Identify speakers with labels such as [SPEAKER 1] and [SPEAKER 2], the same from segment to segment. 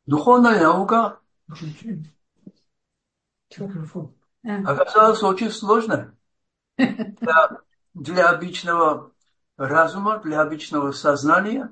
[SPEAKER 1] Духовная наука оказалась очень сложной для обычного разума, для обычного сознания.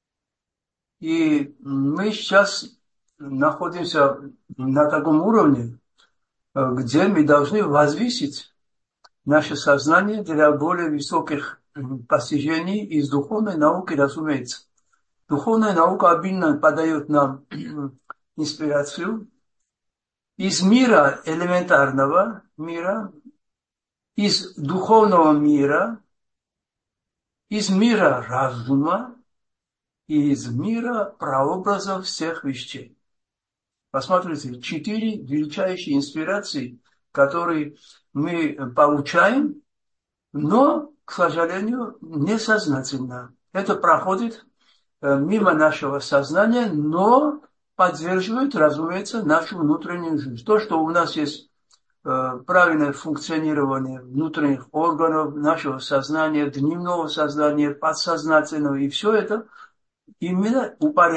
[SPEAKER 1] И мы сейчас находимся на таком уровне, где мы должны возвысить наше сознание для более высоких постижений из духовной науки, разумеется. Духовная наука обильно подает нам инспирацию из мира элементарного мира, из духовного мира, из мира разума и из мира прообразов всех вещей. Посмотрите, 4 величайшие инспирации, которые мы получаем, но, к сожалению, несознательно. Это проходит мимо нашего сознания, но поддерживает, разумеется, нашу внутреннюю жизнь. То, что у нас есть правильное функционирование внутренних органов нашего сознания, дневного сознания, подсознательного, и все это именно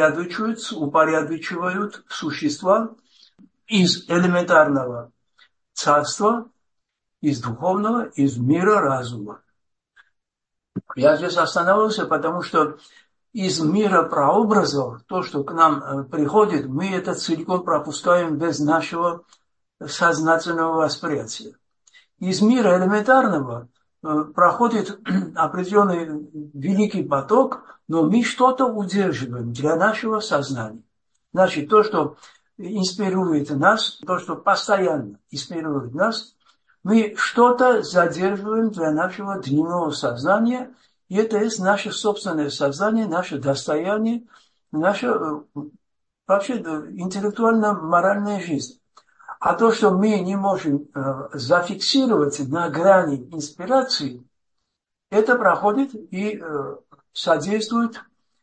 [SPEAKER 1] упорядочивают существа из элементарного царства, из духовного, из мира разума. Я здесь остановился, потому что из мира прообразов, то, что к нам приходит, мы это целиком пропускаем без нашего сознательного восприятия. Из мира элементарного проходит определенный великий поток, но мы что-то удерживаем для нашего сознания. Значит, то, что инспирирует нас, то, что постоянно инспирирует нас, мы что-то задерживаем для нашего дневного сознания, и это есть наше собственное сознание, наше достояние, наша вообще интеллектуально-моральная жизнь. А то, что мы не можем зафиксировать на грани инспирации, это проходит и содействует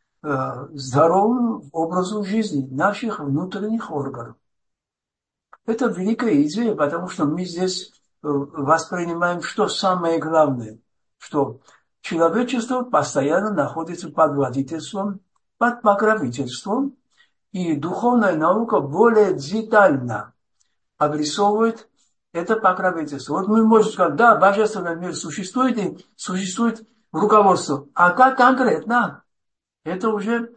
[SPEAKER 1] здоровому образу жизни наших внутренних органов. Это великая идея, потому что мы здесь воспринимаем, что самое главное, что человечество постоянно находится под водительством, под покровительством, и духовная наука более детально обрисовывает это покровительство. Вот мы можем сказать, да, божественный мир существует, и существует руководство. А как конкретно? Это уже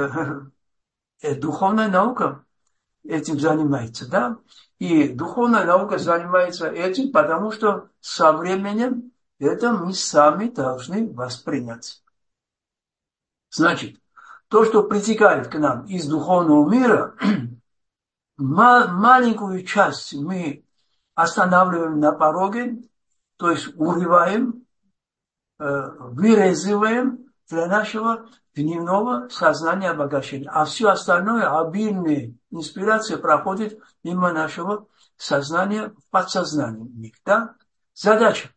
[SPEAKER 1] духовная наука этим занимается, да? И духовная наука занимается этим, потому что со временем это мы сами должны воспринять. Значит, то, что притекает к нам из духовного мира, маленькую часть мы останавливаем на пороге, то есть урываем, вырезываем для нашего дневного сознания обогащения. А все остальное, обильная инспирация проходит мимо нашего сознания в подсознание. Да? Задача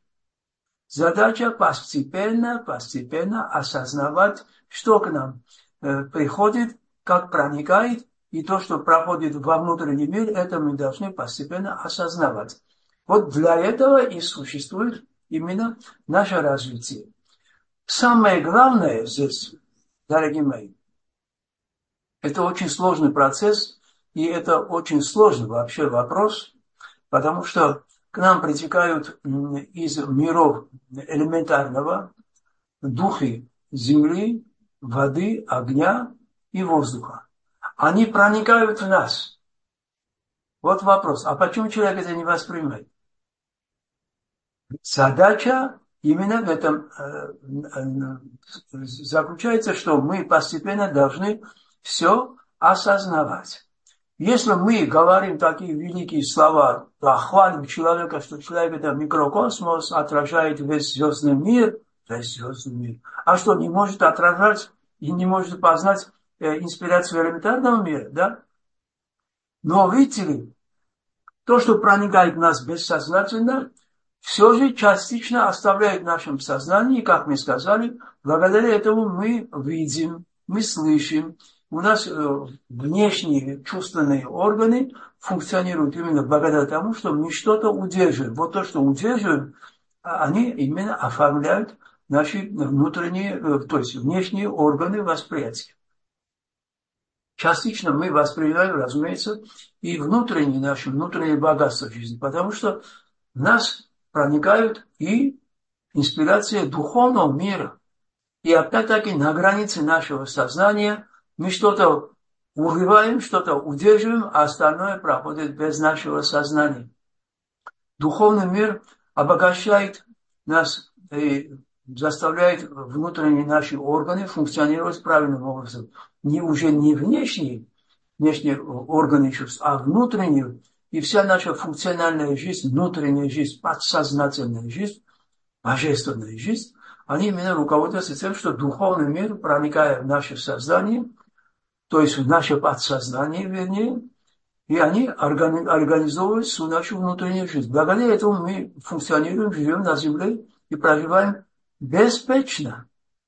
[SPEAKER 1] постепенно осознавать, что к нам приходит, как проникает, и то, что проходит во внутренний мир, это мы должны постепенно осознавать. Вот для этого и существует именно наше развитие. Самое главное здесь, дорогие мои, это очень сложный процесс, и это очень сложный вообще вопрос, потому что к нам притекают из миров элементарного духи земли, воды, огня и воздуха. Они проникают в нас. Вот вопрос, а почему человек это не воспринимает? Задача именно в этом заключается, что мы постепенно должны все осознавать. Если мы говорим такие великие слова, хвалим человека, что человек это микрокосмос, отражает весь звездный мир, а что, не может отражать и не может познать инспирацию элементарного мира, да? Но видите ли, то, что проникает в нас бессознательно, все же частично оставляет в нашем сознании, как мы сказали, благодаря этому мы видим, мы слышим. У нас внешние чувственные органы функционируют именно благодаря тому, что мы что-то удерживаем. Вот то, что удерживаем, они именно оформляют наши внутренние, то есть внешние органы восприятия. частично мы воспринимаем, разумеется, и наши внутренние богатства жизни, потому что в нас проникают и инспирация духовного мира. И опять-таки на границе нашего сознания мы что-то урываем, что-то удерживаем, а остальное проходит без нашего сознания. Духовный мир обогащает нас и заставляет внутренние наши органы функционировать правильным образом. Уже не внешние органы чувств, а внутренние. И вся наша функциональная жизнь, внутренняя жизнь, подсознательная жизнь, божественная жизнь, они именно руководствуются тем, что духовный мир, проникая в наше сознание, то есть в наше подсознание, вернее, и они организовывают всю нашу внутреннюю жизнь. Благодаря этому мы функционируем, живем на земле и проживаем беспечно.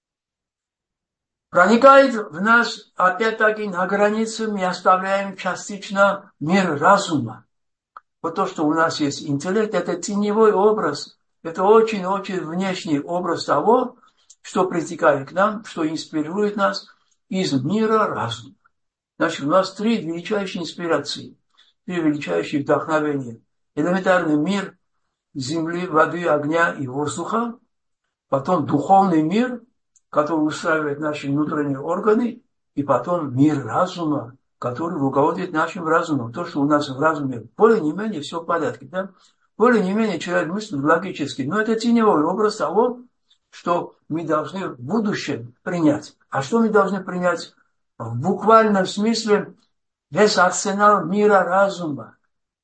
[SPEAKER 1] Проникает в нас, опять-таки, на границе мы оставляем частично мир разума. Вот то, что у нас есть интеллект, это теневой образ. Это очень-очень внешний образ того, что притекает к нам, что инспирирует нас из мира разума. Значит, у нас 3 величайшие инспирации, 3 величайшие вдохновения. Элементарный мир земли, воды, огня и воздуха. Потом духовный мир, который устраивает наши внутренние органы. И потом мир разума, который руководит нашим разумом. То, что у нас в разуме более-менее все в порядке. Да? Более-менее человек мыслит логически. Но это теневой образ того, что мы должны в будущем принять. А что мы должны принять? В буквальном смысле весь арсенал мира разума.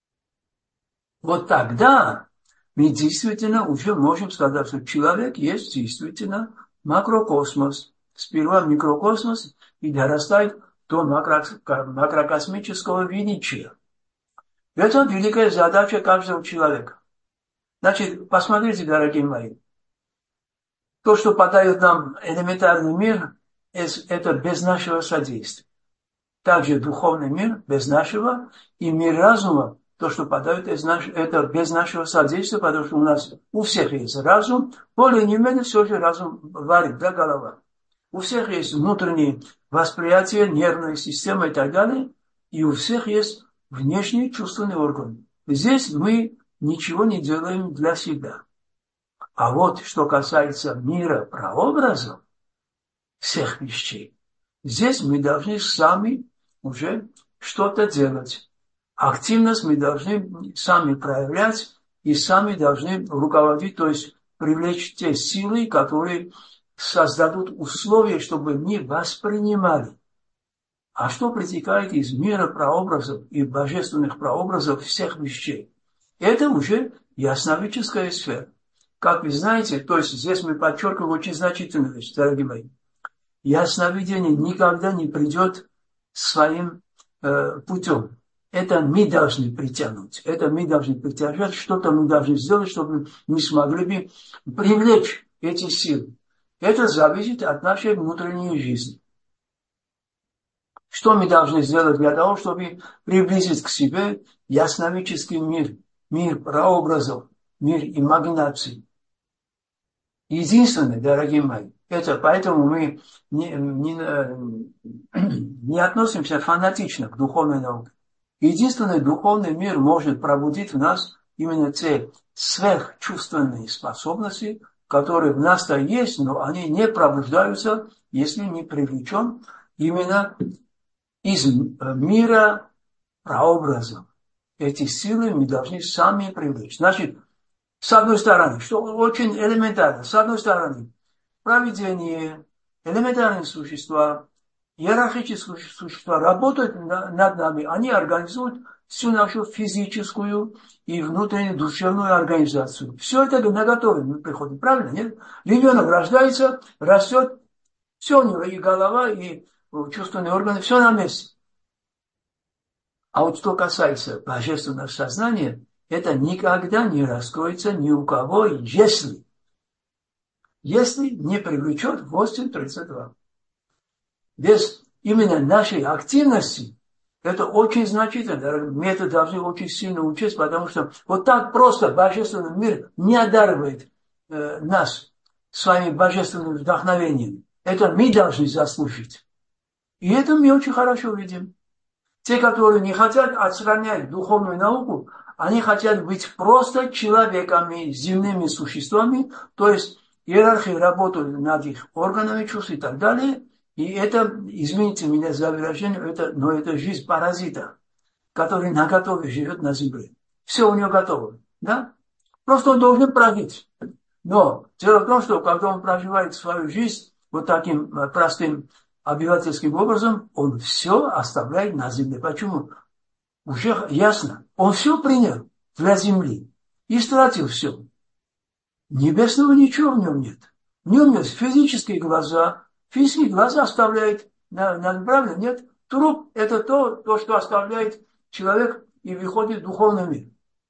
[SPEAKER 1] Вот тогда мы действительно уже можем сказать, что человек есть действительно макрокосмос. Сперва микрокосмос и дорастает до макрокосмического величия. Это великая задача каждого человека. Значит, посмотрите, дорогие мои, то, что подает нам элементарный мир, это без нашего содействия. Также духовный мир без нашего, и мир разума, то, что подает, это без нашего содействия, потому что у нас у всех есть разум, более-менее все же разум варит, да, голова. У всех есть внутренние восприятия, нервная система и так далее, и у всех есть внешние чувственные органы. Здесь мы ничего не делаем для себя. А вот что касается мира прообразов, всех вещей, здесь мы должны сами уже что-то делать. Активность мы должны сами проявлять и сами должны руководить, то есть привлечь те силы, которые создадут условия, чтобы мы воспринимали. А что протекает из мира прообразов и божественных прообразов всех вещей? Это уже ясновидческая сфера. Как вы знаете, то есть здесь мы подчеркиваем очень значительную вещь, дорогие мои. Ясновидение никогда не придет своим путем. Это мы должны притянуть. Это мы должны притяжать. Что-то мы должны сделать, чтобы мы смогли бы привлечь эти силы. Это зависит от нашей внутренней жизни. Что мы должны сделать для того, чтобы приблизить к себе ясновидческий мир, мир прообразов, мир имагинаций? Единственное, дорогие мои, это поэтому мы не относимся фанатично к духовной науке. Единственный духовный мир может пробудить в нас именно те сверхчувственные способности, которые в нас-то есть, но они не пробуждаются, если не привлечем именно из мира прообразов. Эти силы мы должны сами привлечь. Значит, с одной стороны, что очень элементарно, с одной стороны, провидение, элементарные существа, иерархические существа работают над нами, они организуют всю нашу физическую и внутреннюю душевную организацию. Все это наготове мы приходим, правильно, нет? Ребенок рождается, растет, все у него, и голова, и чувственные органы, все на месте. А вот что касается божественного сознания, это никогда не раскроется ни у кого, если не привлечет 8.32. Без именно нашей активности, это очень значительно. Мы это должны очень сильно учесть, потому что вот так просто божественный мир не одаривает нас своими божественными вдохновениями. Это мы должны заслужить. И это мы очень хорошо видим. Те, которые не хотят отстранять духовную науку, они хотят быть просто человеками, земными существами, то есть иерархии работают над их органами чувств и так далее. И это, извините меня за выражение, но это жизнь паразита, который наготове живет на земле. Все у него готово. Да? Просто он должен прожить. Но дело в том, что когда он проживает свою жизнь вот таким простым обывательским образом, он все оставляет на земле. Почему? Уже ясно. Он все принял для земли. И истратил все. Небесного ничего в нем нет. В нем есть физические глаза. Физические глаза оставляет, правильно? Нет. Труп – это то, что оставляет человек и выходит в духовный мир.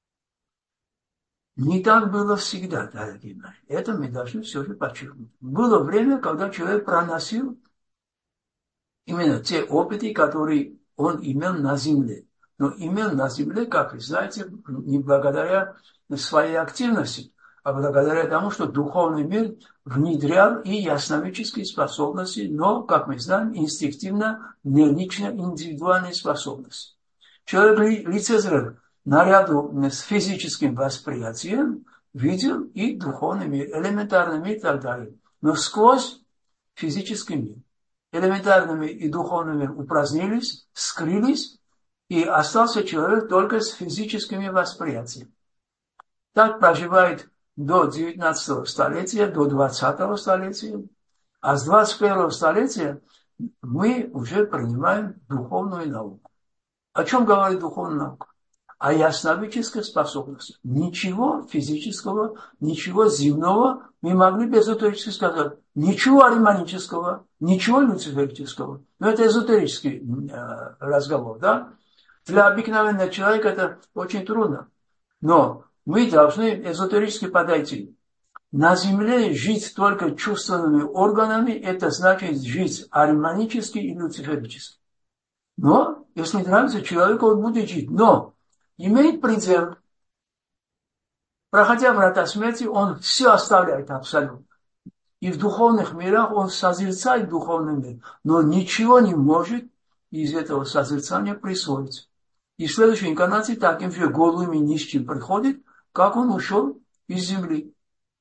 [SPEAKER 1] Не так было всегда, дорогие мои. Это мы должны все же подчеркнуть. Было время, когда человек проносил именно те опыты, которые он имел на земле. Но имел на земле, как вы знаете, не благодаря своей активности, а благодаря тому, что духовный мир внедрял и ясновидческие способности, но, как мы знаем, инстинктивно, не лично индивидуальные способности. Человек лицезрел наряду с физическим восприятием, видел и духовный мир, элементарный мир и так далее. Но сквозь физический мир. Элементарный мир и духовный мир упразднились, скрылись, и остался человек только с физическими восприятиями. Так проживает до 19 столетия, до 20 столетия, а с 21 столетия мы уже принимаем духовную науку. О чем говорит духовная наука? О ясновидческой способности. Ничего физического, ничего земного мы могли бы эзотерически сказать. Ничего ариманического, ничего люциферического. Но это эзотерический разговор, да? Для обыкновенного человека это очень трудно. Но мы должны эзотерически подойти. На земле жить только чувственными органами, это значит жить ариманически и люциферически. Но, если нравится человеку, он будет жить. Но имеет предел. Проходя врата смерти, он все оставляет абсолютно. И в духовных мирах он созерцает духовный мир, но ничего не может из этого созерцания присвоить. И в следующей инкарнации таким же голым и нищим приходит, как он ушел из земли.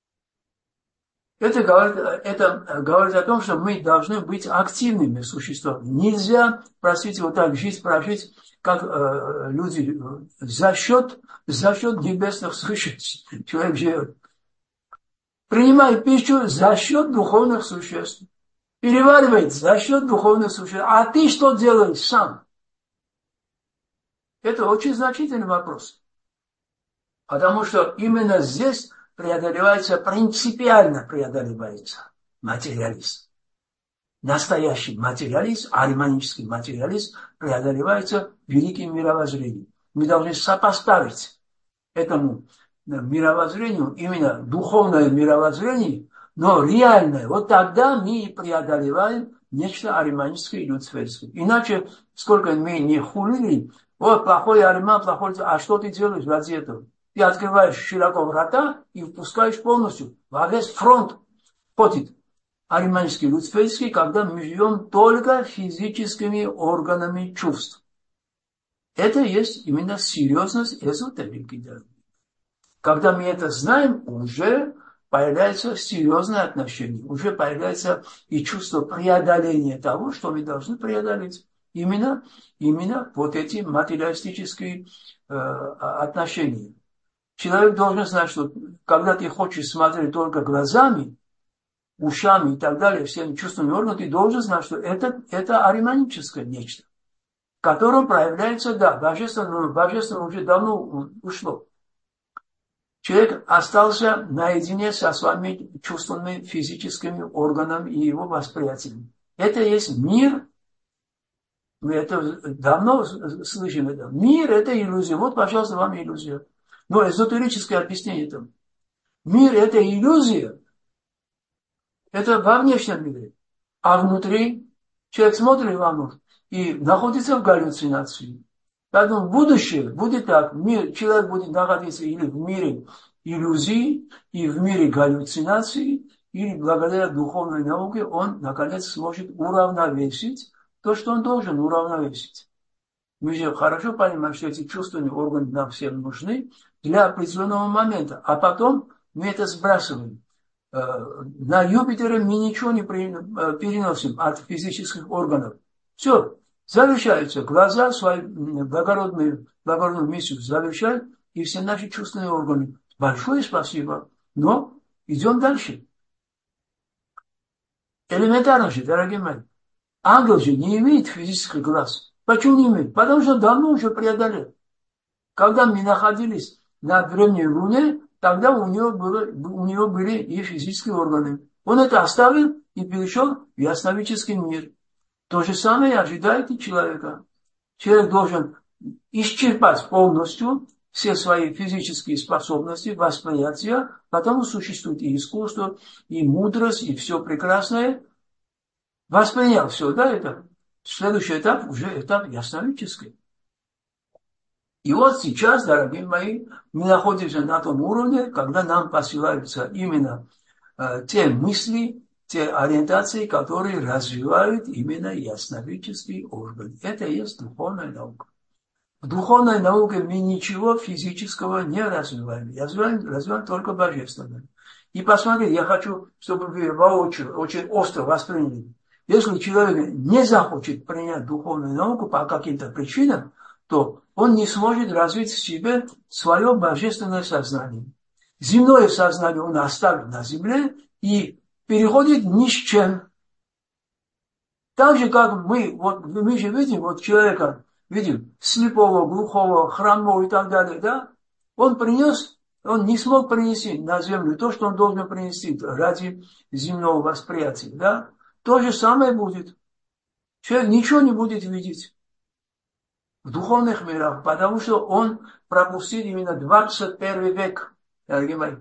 [SPEAKER 1] Это говорит о том, что мы должны быть активными существами. Нельзя, простите, вот так жизнь прожить, как люди, за счет небесных существ. Человек живет. Принимает пищу за счет духовных существ. Переваривает за счет духовных существ. А ты что делаешь сам? Это очень значительный вопрос. Потому что именно здесь принципиально преодолевается материализм. Настоящий материализм, ариманический материализм преодолевается великим мировоззрением. Мы должны сопоставить этому мировоззрению именно духовное мировоззрение, но реальное. Вот тогда мы и преодолеваем нечто ариманическое и люциферское. Иначе, сколько мы не хулили, вот плохой ариман, плохой, а что ты делаешь ради этого? Ты открываешь широко врата и впускаешь полностью. Во весь фронт ходит ариманический, люциферский, когда мы живем только физическими органами чувств. Это есть именно серьезность эзотерики. Когда мы это знаем, уже появляется серьезное отношение, уже появляется и чувство преодоления того, что мы должны преодолеть. Именно вот эти материалистические отношения. Человек должен знать, что когда ты хочешь смотреть только глазами, ушами и так далее, всеми чувственными органами, ты должен знать, что это ариманическое нечто, в котором проявляется, да, божественное уже давно ушло. Человек остался наедине со своими чувственными физическими органами и его восприятием. Это есть мир. Мы это давно слышим. Мир – это иллюзия. Вот, пожалуйста, вам иллюзия. Но эзотерическое объяснение этого. Мир – это иллюзия. Это во внешнем мире. А внутри человек смотрит вовнутрь и находится в галлюцинации. Поэтому будущее будет так. Человек будет находиться или в мире иллюзий, и в мире галлюцинаций, или благодаря духовной науке он, наконец, сможет уравновесить то, что он должен уравновесить. Мы же хорошо понимаем, что эти чувственные органы нам всем нужны для определенного момента, а потом мы это сбрасываем. На Юпитера мы ничего не переносим от физических органов. Все, завершаются глаза, свои благородную миссию завершают, и все наши чувственные органы. Большое спасибо, но идем дальше. Элементарно же, дорогие мои. Ангел же не имеет физических глаз. Почему не имеет? Потому что давно уже преодолел. Когда мы находились на древней Луне, тогда у него были и физические органы. Он это оставил и перешел в ясновидческий мир. То же самое ожидает и человека. Человек должен исчерпать полностью все свои физические способности, восприятия, потому существует и искусство, и мудрость, и все прекрасное. Воспринял все, да, это следующий этап уже этап ясновидческий. И вот сейчас, дорогие мои, мы находимся на том уровне, когда нам посылаются именно те мысли, те ориентации, которые развивают именно ясновидческие органы. Это и есть духовная наука. В духовной науке мы ничего физического не развиваем. Развиваем только божественное. И посмотрите, я хочу, чтобы вы воочию очень остро восприняли. Если человек не захочет принять духовную науку по каким-то причинам, то он не сможет развить в себе свое божественное сознание. Земное сознание он оставит на земле и переходит ни с чем. Так же, как мы же видим, вот человека, видим, слепого, глухого, хромого и так далее, да? Он не смог принести на землю то, что он должен принести ради земного восприятия, да? То же самое будет. Человек ничего не будет видеть в духовных мирах, потому что он пропустил именно 21 век, дорогие мои.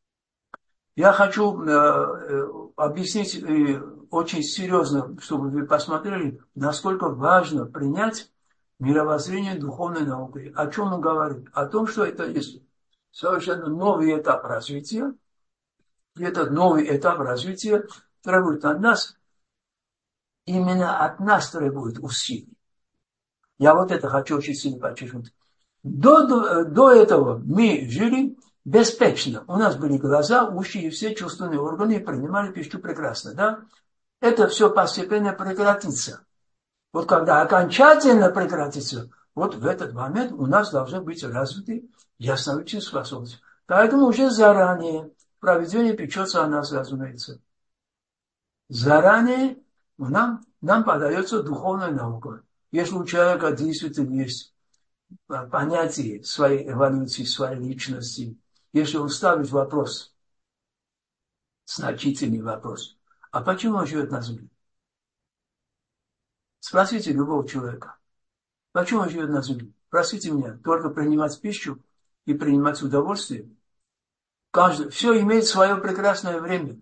[SPEAKER 1] Я хочу объяснить очень серьезно, чтобы вы посмотрели, насколько важно принять мировоззрение духовной науки. О чем он говорит? О том, что это есть совершенно новый этап развития. И этот новый этап развития требует от нас, именно от нас требует усилий. Я вот это хочу очень сильно подчеркнуть. До этого мы жили беспечно. У нас были глаза, уши и все чувственные органы, и принимали пищу прекрасно. Да? Это все постепенно прекратится. Вот когда окончательно прекратится, вот в этот момент у нас должны быть развиты ясновидящие способности. Поэтому уже заранее проведение печется о нас, разумеется. Заранее нам подается духовная наука. Если у человека действительно есть понятие своей эволюции, своей личности, если он ставит вопрос, значительный вопрос, а почему он живет на земле? Спросите любого человека, почему он живет на земле? Спросите меня, только принимать пищу и принимать удовольствие. Все имеет свое прекрасное время.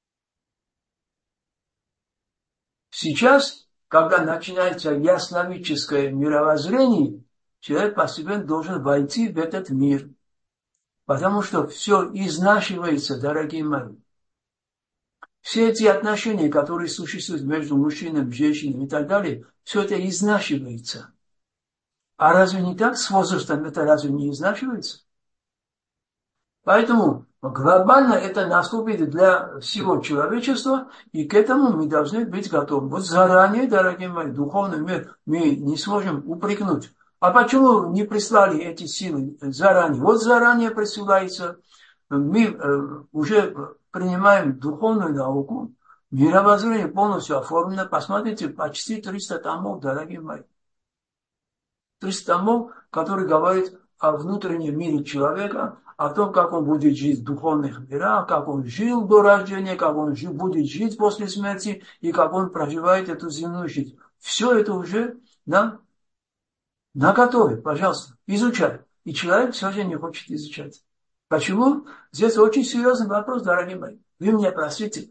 [SPEAKER 1] Сейчас, когда начинается ясновидческое мировоззрение, человек постепенно должен войти в этот мир. Потому что все изнашивается, дорогие мои. Все эти отношения, которые существуют между мужчинами, женщинами и так далее, все это изнашивается. А разве не так? С возрастом это разве не изнашивается? Поэтому глобально это наступит для всего человечества, и к этому мы должны быть готовы. Вот заранее, дорогие мои, духовный мир мы не сможем упрекнуть. А почему не прислали эти силы заранее? Вот заранее присылается. Мы уже принимаем духовную науку, мировоззрение полностью оформлено. Посмотрите, почти 300 томов, дорогие мои. 300 томов, которые говорят о внутреннем мире человека, о том, как он будет жить в духовных мирах, как он жил до рождения, как он будет жить после смерти и как он проживает эту земную жизнь. Все это уже нам наготове, пожалуйста, изучай. И человек все же не хочет изучать. Почему? Здесь очень серьезный вопрос, дорогие мои. Вы меня простите.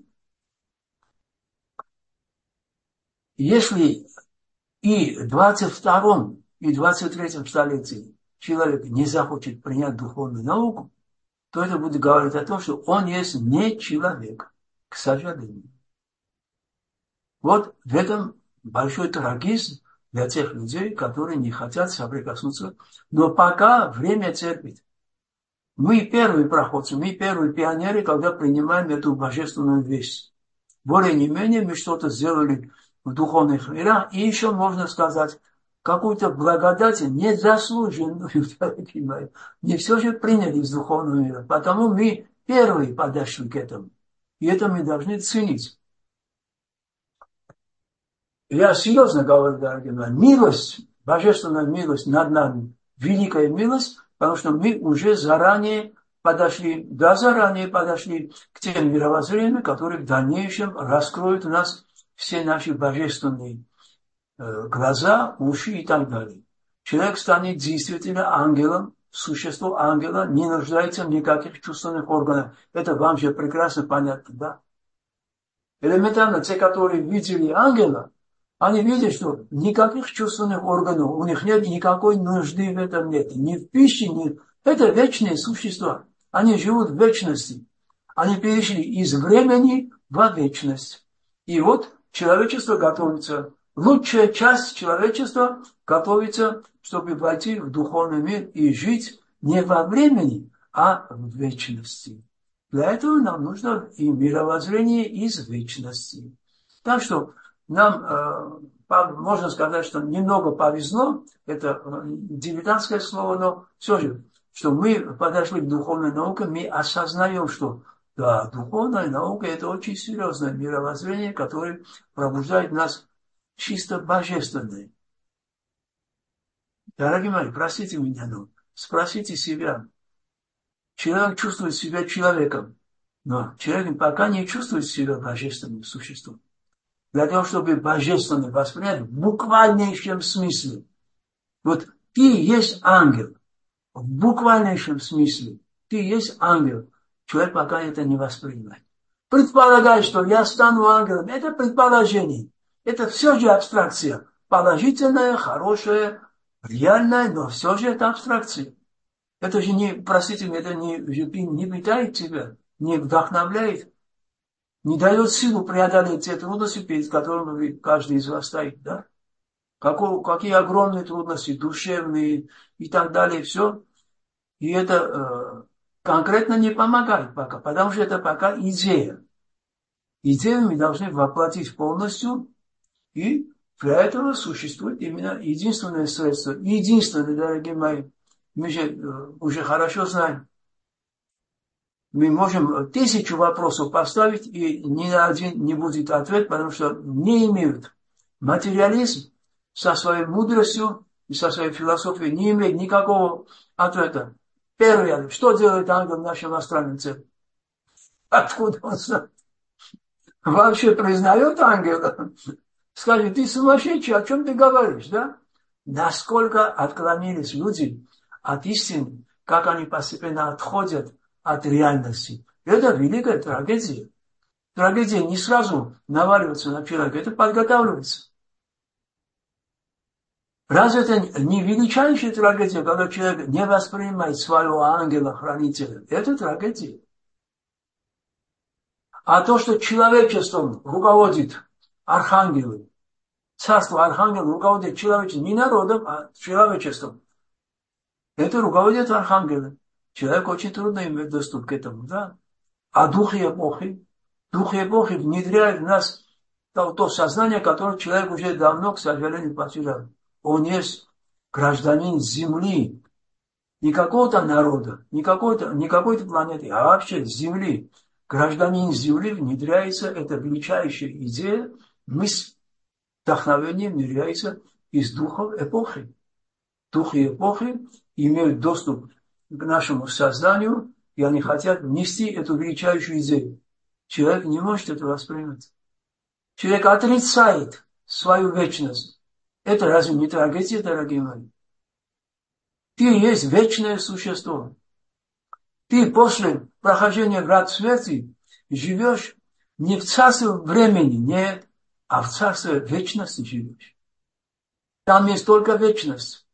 [SPEAKER 1] Если и в 22 и 23 столетии человек не захочет принять духовную науку, то это будет говорить о том, что он есть не человек, к сожалению. Вот в этом большой трагизм для тех людей, которые не хотят соприкоснуться. Но пока время терпит. Мы первые проходцы, мы первые пионеры, когда принимаем эту божественную весть. Более не менее мы что-то сделали в духовных мирах. И еще можно сказать, какую-то благодать незаслуженную, дорогие мои, не все же приняли из духовного мира. Потому мы первые подошли к этому. И это мы должны ценить. Я серьезно говорю, дорогие мои, милость, божественная милость над нами, великая милость, потому что мы уже заранее подошли к тем мировоззрениям, которые в дальнейшем раскроют у нас все наши божественные глаза, уши и так далее. Человек станет действительно ангелом, существо ангела не нуждается в никаких чувственных органах. Это вам же прекрасно понятно, да? Элементарно, те, которые видели ангела, они видят, что никаких чувственных органов, у них нет никакой нужды в этом нет. Ни в пище, ни... Это вечные существа. Они живут в вечности. Они перешли из времени в вечность. И вот человечество готовится, лучшая часть человечества готовится, чтобы войти в духовный мир и жить не во времени, а в вечности. Для этого нам нужно и мировоззрение из вечности. Так что нам, можно сказать, что немного повезло, это дилетантское слово, но все же, что мы подошли к духовной науке, мы осознаем, что да, духовная наука – это очень серьезное мировоззрение, которое пробуждает в нас чисто божественное. Дорогие мои, простите меня, но спросите себя. Человек чувствует себя человеком, но человек пока не чувствует себя божественным существом. Для того, чтобы божественно воспринять в буквальнейшем смысле. Вот ты есть ангел. В буквальнейшем смысле. Ты есть ангел. Человек пока это не воспринимает. Предполагает, что я стану ангелом. Это предположение. Это все же абстракция. Положительная, хорошая, реальная, но все же это абстракция. Это же не, простите меня, это не питает тебя, не вдохновляет, не дает силу преодолеть те трудности, перед которыми каждый из вас стоит, да? Какие огромные трудности, душевные и так далее, все. И это конкретно не помогает пока, потому что это пока идея. Идею мы должны воплотить полностью, и для этого существует именно единственное средство. Единственное, дорогие мои, мы же уже хорошо знаем. Мы можем 1000 вопросов поставить, и ни на один не будет ответ, потому что не имеют. Материализм со своей мудростью и со своей философией не имеет никакого ответа. Первое, что делает ангел в нашем астральном теле? Откуда он знает? Вообще признает ангела? Скажет, ты сумасшедший, о чем ты говоришь, да? Насколько отклонились люди от истины, как они постепенно отходят от реальности. Это великая трагедия. Трагедия не сразу наваливается на человека, это подготавливается. Разве это не величайшая трагедия, когда человек не воспринимает своего ангела-хранителя? Это трагедия. А то, что человечеством руководит архангелы, царство архангелов руководит человечеством, не народом, а человечеством. Это руководит архангелы. Человек очень трудно иметь доступ к этому, да? А духи эпохи внедряют в нас то сознание, которое человек уже давно, к сожалению, потерял. Он есть гражданин Земли. Не какого-то народа, не какой-то планеты, а вообще Земли. Гражданин Земли внедряется, это величайшая идея, мысль, вдохновение внедряется из духов эпохи. Духи эпохи имеют доступ к нашему сознанию, и они хотят внести эту величайшую идею. Человек не может это воспринять. Человек отрицает свою вечность. Это разве не трагедия, дорогие мои? Ты есть вечное существо. Ты после прохождения врат смерти живешь не в царстве времени, нет, а в царстве вечности живешь. Там есть только вечность.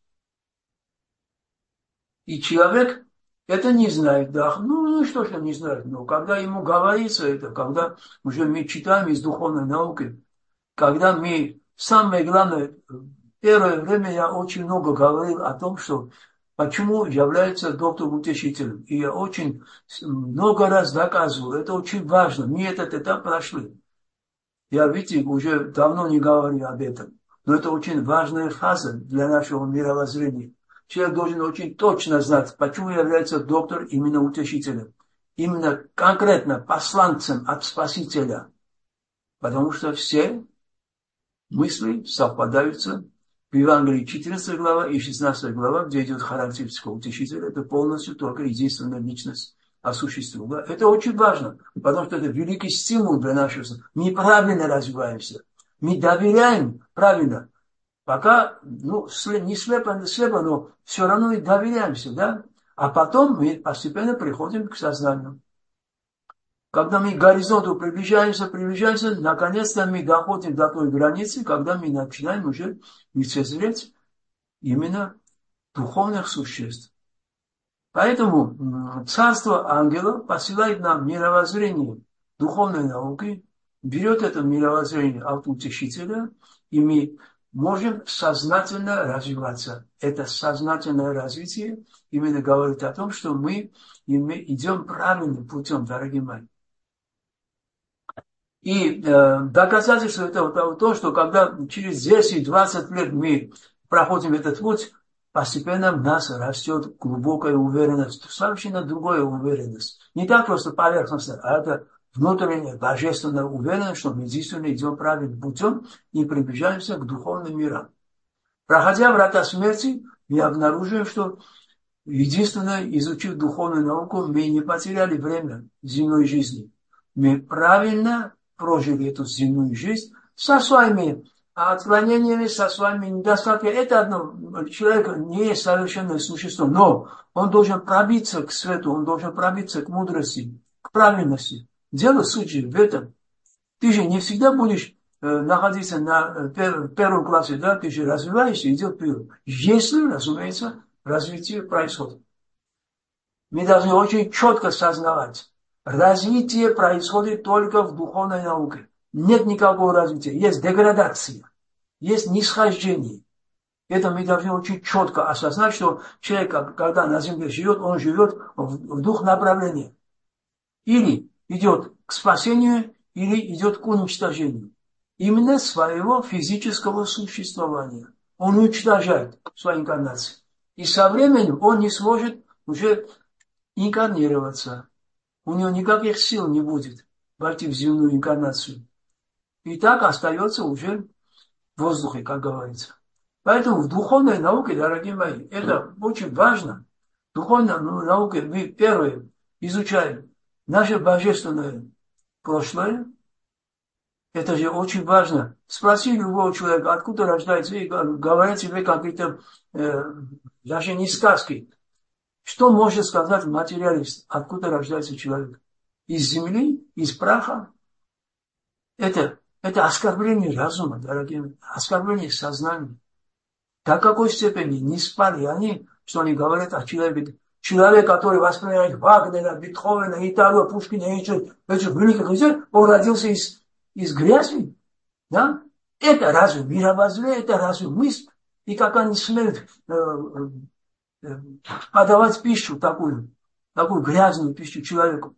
[SPEAKER 1] И человек это не знает, да, ну что ж он не знает, но когда ему говорится это, когда уже мы читаем из духовной науки, когда мы самое главное, первое время я очень много говорил о том, что почему является доктор утешителем. И я очень много раз доказывал, это очень важно. Мы этот этап прошли. Я, видите, уже давно не говорю об этом. Но это очень важная фаза для нашего мировоззрения. Человек должен очень точно знать, почему является доктор именно утешителем. Именно конкретно посланцем от Спасителя. Потому что все мысли совпадаются в Евангелии 14 глава и 16 глава, где идет характеристика утешителя. Это полностью только единственная личность осуществила. Это очень важно, потому что это великий стимул для нашего. Мы правильно развиваемся. Мы доверяем правильно. Пока, не слепо, но все равно и доверяемся, да? А потом мы постепенно приходим к сознанию. Когда мы к горизонту приближаемся, наконец-то мы доходим до той границы, когда мы начинаем уже лицезреть именно духовных существ. Поэтому царство ангелов посылает нам мировоззрение духовной науки, берет это мировоззрение от утешителя, и мы можем сознательно развиваться. Это сознательное развитие именно говорит о том, что мы идем правильным путем, дорогие мои. И доказательство этого то, что когда через 10-20 лет мы проходим этот путь, постепенно в нас растет глубокая уверенность, совершенно другая уверенность. Не так просто поверхностная, а это внутренняя божественная уверенность, что мы действительно идем правильным путем и приближаемся к духовным мирам. Проходя врата смерти, мы обнаруживаем, что единственное, изучив духовную науку, мы не потеряли время земной жизни. Мы правильно прожили эту земную жизнь со своими отклонениями, со своими недостатками. Это одно. Человек не есть совершенное существо, но он должен пробиться к свету, он должен пробиться к мудрости, к правильности. Дело суть в этом. Ты же не всегда будешь находиться на первом классе, да, ты же развиваешься, идет вперед. Если, разумеется, развитие происходит. Мы должны очень четко сознавать, развитие происходит только в духовной науке. Нет никакого развития. Есть деградация, есть нисхождение. Это мы должны очень четко осознать, что человек, когда на земле живет, он живет в двух направлениях. Или идет к спасению, или идет к уничтожению. Именно своего физического существования. Он уничтожает свою инкарнацию. И со временем он не сможет уже инкарнироваться. У него никаких сил не будет войти в земную инкарнацию. И так остается уже в воздухе, как говорится. Поэтому в духовной науке, дорогие мои, это очень важно. В духовной науке мы первое изучаем наше божественное прошлое. Это же очень важно. Спроси любого человека, откуда рождается, и говорят тебе какие-то даже не сказки. Что может сказать материалист? Откуда рождается человек? Из земли? Из праха? Это оскорбление разума, дорогие мои. Оскорбление сознания. До какой степени не спали они, что они говорят о человеке. Человек, который воспринимает Вагнера, Бетховена, Италию, Пушкина, этих великих людей, он родился из грязи. Да? Это разве мировоззрение, это разве мысль? И как они смеют подавать пищу такую грязную пищу человеку.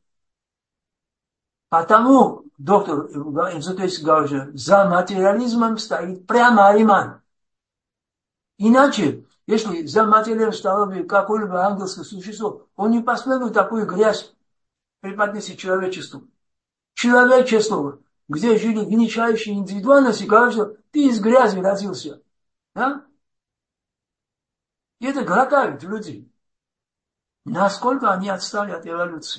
[SPEAKER 1] Потому, доктор Энзотович говорит, за материализмом стоит прямо Ариман. Иначе, если за материализмом стало бы какое-либо ангельское существо, он не посмел бы такую грязь преподнести человечеству. Человечество, где жили величайшие индивидуальности, говорят, что ты из грязи родился. Да? И это глотают люди. Насколько они отстали от эволюции.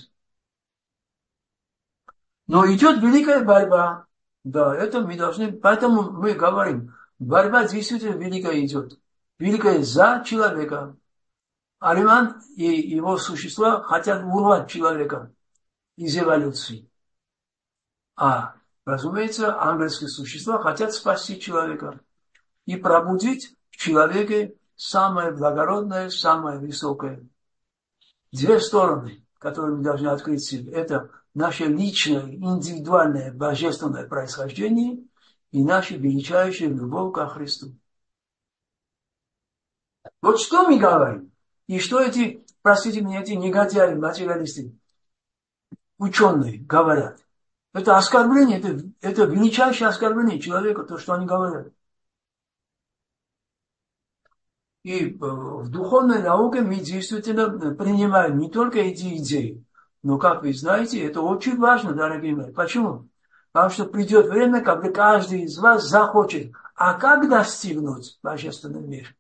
[SPEAKER 1] Но идет великая борьба. Да, это мы должны, поэтому мы говорим, борьба действительно великая идет. Великая за человека. Ариман и его существа хотят урвать человека из эволюции. А, разумеется, ангельские существа хотят спасти человека и пробудить в человеке самое благородное, самое высокое. Две стороны, которые мы должны открыть себе, это наше личное, индивидуальное, божественное происхождение и наша величайшая любовь ко Христу. Вот что мы говорим? И что эти, простите меня, эти негодяи, материалисты, ученые говорят? Это оскорбление, это величайшее оскорбление человека, то, что они говорят. И в духовной науке мы действительно принимаем не только эти идеи, но, как вы знаете, это очень важно, дорогие мои. Почему? Потому что придет время, когда каждый из вас захочет. А как достигнуть божественный мир?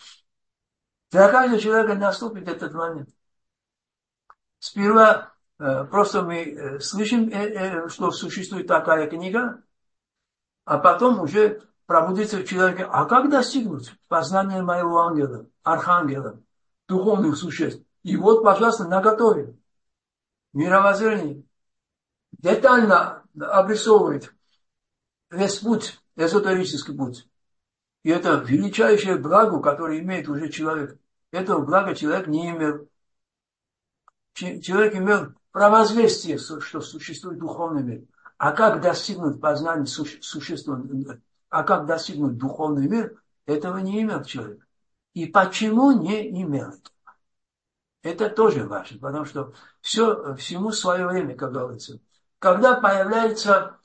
[SPEAKER 1] Для каждого человека наступит этот момент. Сперва просто мы слышим, что существует такая книга, а потом уже пробудится в человеке. А как достигнуть познания моего ангела, архангела, духовных существ? И вот, пожалуйста, наготове. Мировоззрение детально обрисовывает весь путь, эзотерический путь. И это величайшее благо, которое имеет уже человек. Этого блага человек не имел. Человек имел провозвестие, что существует духовный мир. А как достигнуть познания существа, а как достигнуть духовный мир, этого не имел человек. И почему не имел этого? Это тоже важно, потому что всему свое время, как говорится. Когда появляется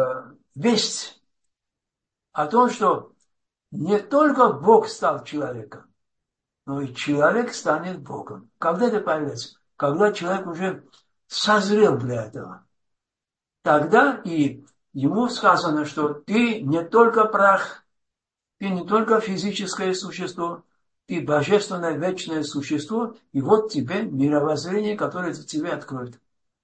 [SPEAKER 1] весть о том, что не только Бог стал человеком, но и человек станет Богом. Когда это появляется? Когда человек уже созрел для этого. Тогда и ему сказано, что ты не только прах, ты не только физическое существо, ты божественное вечное существо, и вот тебе мировоззрение, которое тебе откроет.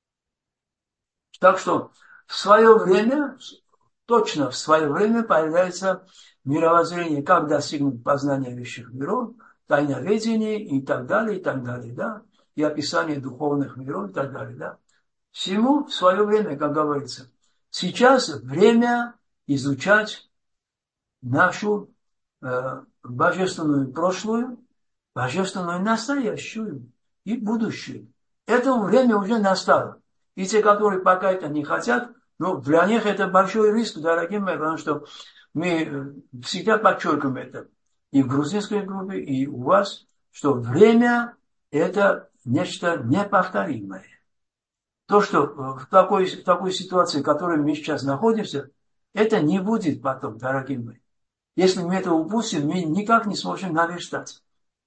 [SPEAKER 1] Так что в свое время, точно в свое время появляется мировоззрение, как достигнуть познания высших миров, тайноведение и так далее, да, и описание духовных миров и так далее, да. Всему в свое время, как говорится. Сейчас время изучать нашу божественную прошлую, божественную настоящую и будущую. Это время уже настало. И те, которые пока это не хотят, ну, для них это большой риск, дорогие мои, потому что мы всегда подчеркиваем это и в грузинской группе, и у вас, что время – это нечто неповторимое. То, что в такой ситуации, в которой мы сейчас находимся, это не будет потом, дорогие мои. Если мы это упустим, мы никак не сможем наверстать.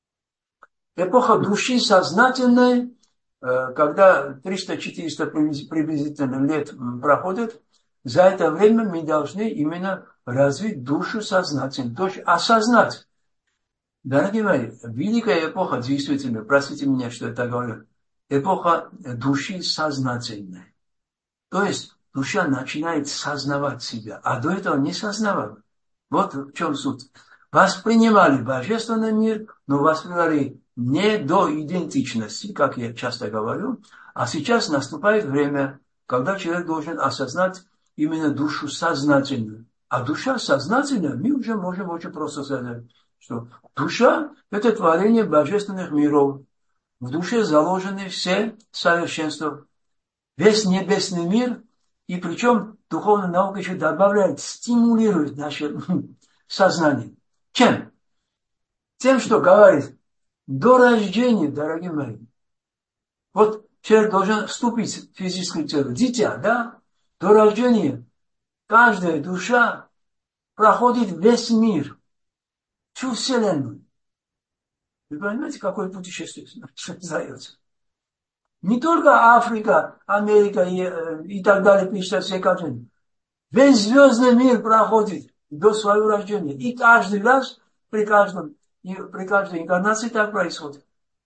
[SPEAKER 1] Эпоха души сознательной, когда 300-400 приблизительно лет проходит, за это время мы должны именно развить душу сознательно, то есть осознать. Дорогие мои, великая эпоха, действительно, простите меня, что я так говорю, эпоха души сознательной. То есть душа начинает сознавать себя, а до этого не сознавала. Вот в чем суть. Воспринимали божественный мир, но воспринимали не до идентичности, как я часто говорю, а сейчас наступает время, когда человек должен осознать именно душу сознательную. А душа сознательная, мы уже можем очень просто сказать, что душа – это творение божественных миров. В душе заложены все совершенства. Весь небесный мир, и причем духовная наука еще добавляет, стимулирует наше сознание. Чем? Тем, что говорит, до рождения, дорогие мои, вот человек должен вступить в физическое тело, дитя, да? До рождения каждая душа проходит весь мир, всю Вселенную. Вы понимаете, какое путешествие создается? Не только Африка, Америка и так далее, пишет все картины. Весь звездный мир проходит до своего рождения. И каждый раз, при каждой инкарнации так происходит.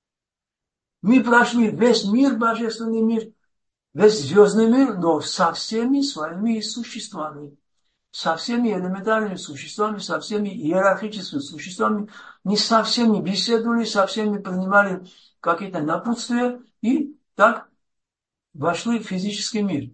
[SPEAKER 1] Мы прошли весь мир, божественный мир, весь звездный мир, но со всеми своими существами. Со всеми элементарными существами, со всеми иерархическими существами. Не со всеми беседовали, со всеми принимали какие-то напутствия и так вошли в физический мир.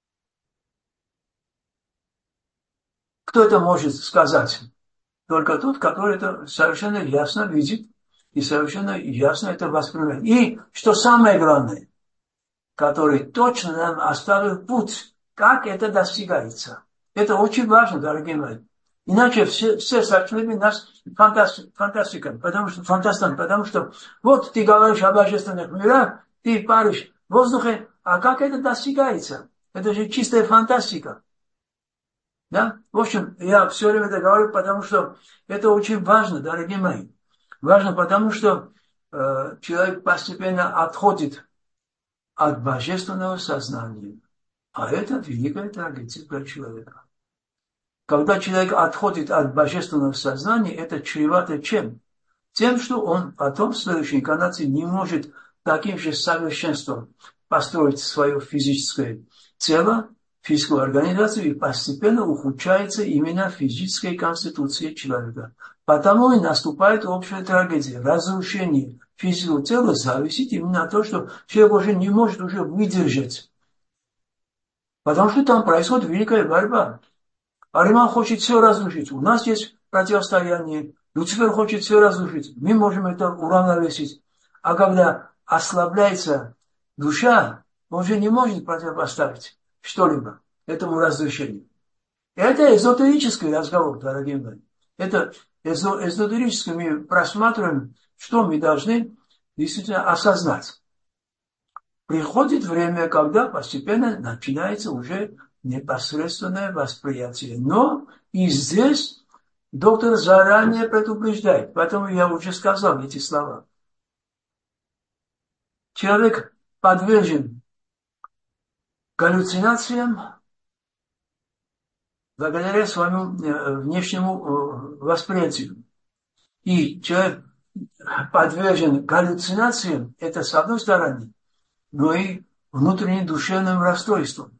[SPEAKER 1] Кто это может сказать? Только тот, который это совершенно ясно видит и совершенно ясно это воспринимает. И, что самое главное, который точно нам оставил путь, как это достигается. Это очень важно, дорогие мои. Иначе все сочли нас фантастиком, потому что вот ты говоришь о божественных мирах, ты паришь в воздухе, а как это достигается? Это же чистая фантастика. Да? В общем, я все время это говорю, потому что это очень важно, дорогие мои. Важно, потому что человек постепенно отходит от божественного сознания. А это великая трагедия для человека. Когда человек отходит от божественного сознания, это чревато чем? Тем, что он потом в следующей инкарнации не может таким же совершенством построить свое физическое тело, физическую организацию, и постепенно ухудшается именно физическая конституция человека. Потому и наступает общая трагедия. Разрушение физического тела зависит именно от того, что человек уже не может уже выдержать. Потому что там происходит великая борьба. Ариман хочет все разрушить. У нас есть противостояние. Люцифер хочет все разрушить. Мы можем это уравновесить. А когда ослабляется душа, он уже не может противопоставить что-либо этому разрушению. Это эзотерический разговор, дорогие мои. Это эзотерически мы просматриваем, что мы должны действительно осознать. Приходит время, когда постепенно начинается уже непосредственное восприятие. Но и здесь доктор заранее предупреждает. Поэтому я уже сказал эти слова. Человек подвержен галлюцинациям благодаря своему внешнему восприятию. И человек подвержен галлюцинациям, это с одной стороны, но и внутренним душевным расстройством.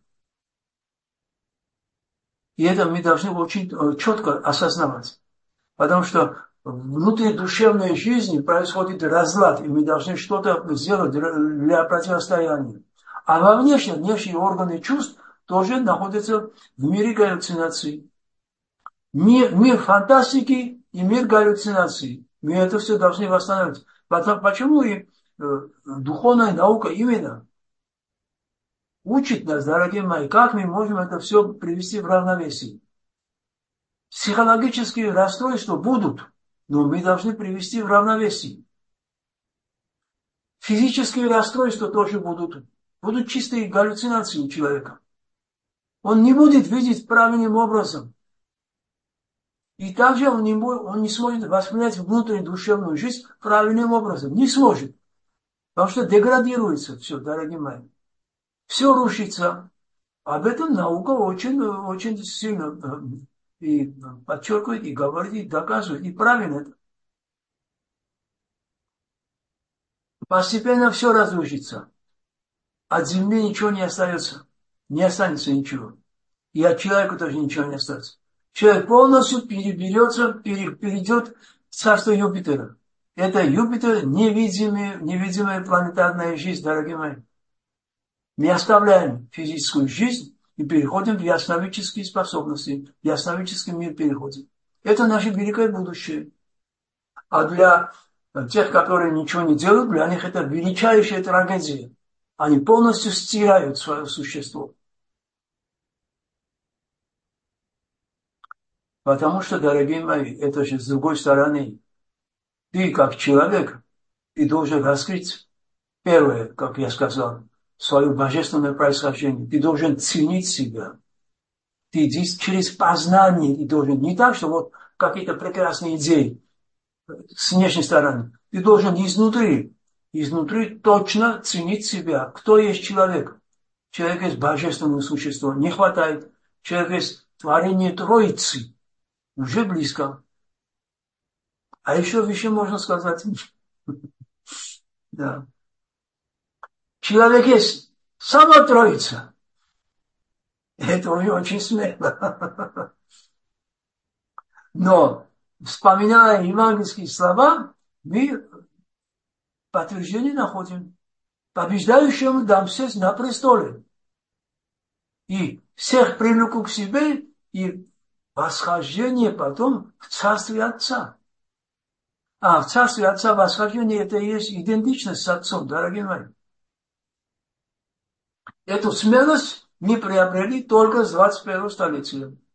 [SPEAKER 1] И это мы должны очень четко осознавать. Потому что внутри душевной жизни происходит разлад, и мы должны что-то сделать для противостояния. А во внешние органы чувств тоже находятся в мире галлюцинаций. Мир фантастики и мир галлюцинаций. Мы это все должны восстановить. Почему и духовная наука именно учит нас, дорогие мои, как мы можем это все привести в равновесие. Психологические расстройства будут, но мы должны привести в равновесие. Физические расстройства тоже будут. Будут чистые галлюцинации у человека. Он не будет видеть правильным образом. И также он не сможет воспринять внутреннюю душевную жизнь правильным образом. Не сможет. Потому что деградируется все, дорогие мои. Все рушится. Об этом наука очень сильно и подчеркивает, и говорит, и доказывает. И правильно это. Постепенно все разрушится. От земли ничего не остается. Не останется ничего. И от человека тоже ничего не остается. Человек полностью перейдет в царство Юпитера. Это Юпитер, невидимая планетарная жизнь, дорогие мои. Мы оставляем физическую жизнь и переходим в ясновидческие способности. В ясновидческий мир переходим. Это наше великое будущее. А для тех, которые ничего не делают, для них это величайшая трагедия. Они полностью стирают свое существо. Потому что, дорогие мои, это же с другой стороны. Ты, как человек, ты должен раскрыть первое, как я сказал, свое божественное происхождение. Ты должен ценить себя. Ты здесь через познание ты должен. Не так, что вот какие-то прекрасные идеи с внешней стороны. Ты должен изнутри точно ценить себя. Кто есть человек? Человек есть божественное существо. Не хватает. Человек есть творение Троицы. Уже близко. А еще можно сказать. Да. Человек есть сама Троица. Это уже очень смело. Но, вспоминая евангельские слова, мы подтверждение находим. Побеждающему дам сесть на престоле. И всех привлеку к себе, и восхождение потом в царстве Отца. А в царстве Отца восхождение это и есть идентичность с Отцом, дорогие мои. Эту смелость мы приобрели только с 21 столетия.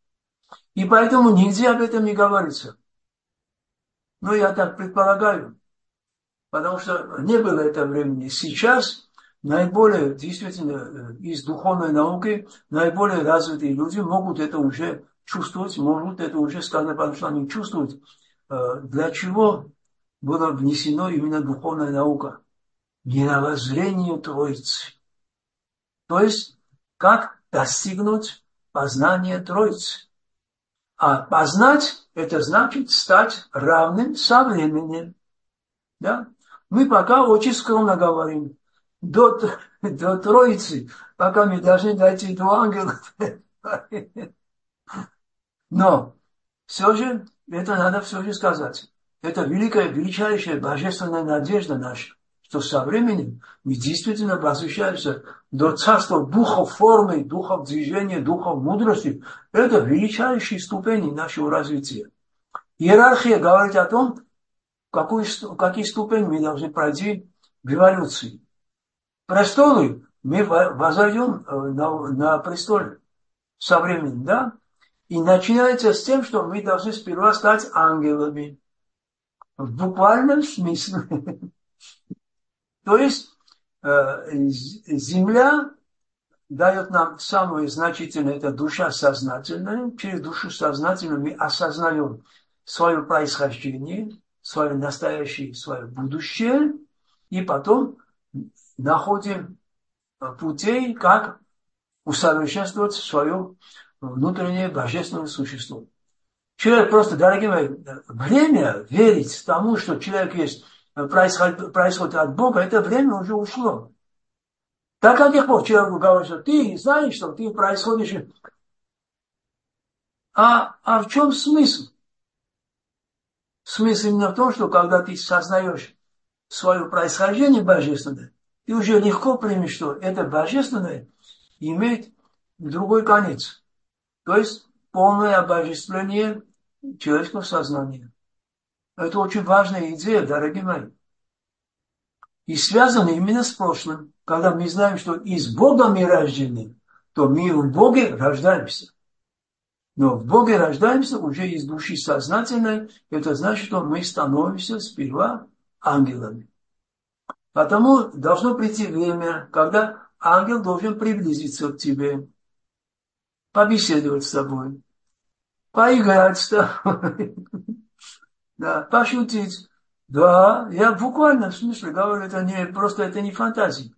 [SPEAKER 1] И поэтому нигде об этом не говорится. Ну, я так предполагаю, потому что не было этого времени. Сейчас наиболее, действительно, из духовной науки, наиболее развитые люди могут это уже чувствовать, могут это уже сказать, потому что они чувствуют, для чего было внесено именно духовная наука. Мировоззрению Троицы. То есть, как достигнуть познания Троицы. А познать – это значит стать равным со временем. Да? Мы пока очень скромно говорим. До Троицы, пока мы должны дойти до ангелов. Но все же, это надо все же сказать. Это великая, величайшая божественная надежда наша, что со временем мы действительно возвращаемся до царства духов формы, духов движения, духов мудрости. Это величайшие ступени нашего развития. Иерархия говорит о том, какие ступени мы должны пройти в эволюции. Престолы мы возойдем на престоле со временем, да? И начинается с тем, что мы должны сперва стать ангелами. В буквальном смысле. То есть земля дает нам самое значительное, это душа сознательная. Через душу сознательную мы осознаем свое происхождение, свое настоящее, свое будущее. И потом находим путей, как усовершенствовать свое внутреннее божественное существо. Человек просто, дорогие мои, время верить тому, что человек есть, происходит от Бога, это время уже ушло. Так как пор человеку говорит, что ты знаешь, что ты происходишь. А в чем смысл? Смысл именно в том, что когда ты сознаешь свое происхождение божественное, ты уже легко примешь, что это божественное имеет другой конец. То есть полное обожествление человеческого сознания. Это очень важная идея, дорогие мои. И связано именно с прошлым. Когда мы знаем, что из Бога мы рождены, то мы в Боге рождаемся. Но в Боге рождаемся уже из души сознательной. Это значит, что мы становимся сперва ангелами. Потому должно прийти время, когда ангел должен приблизиться к тебе, побеседовать с тобой, поиграть с тобой, да, пошутить. Да, я в буквальном смысле говорю, это не фантазия.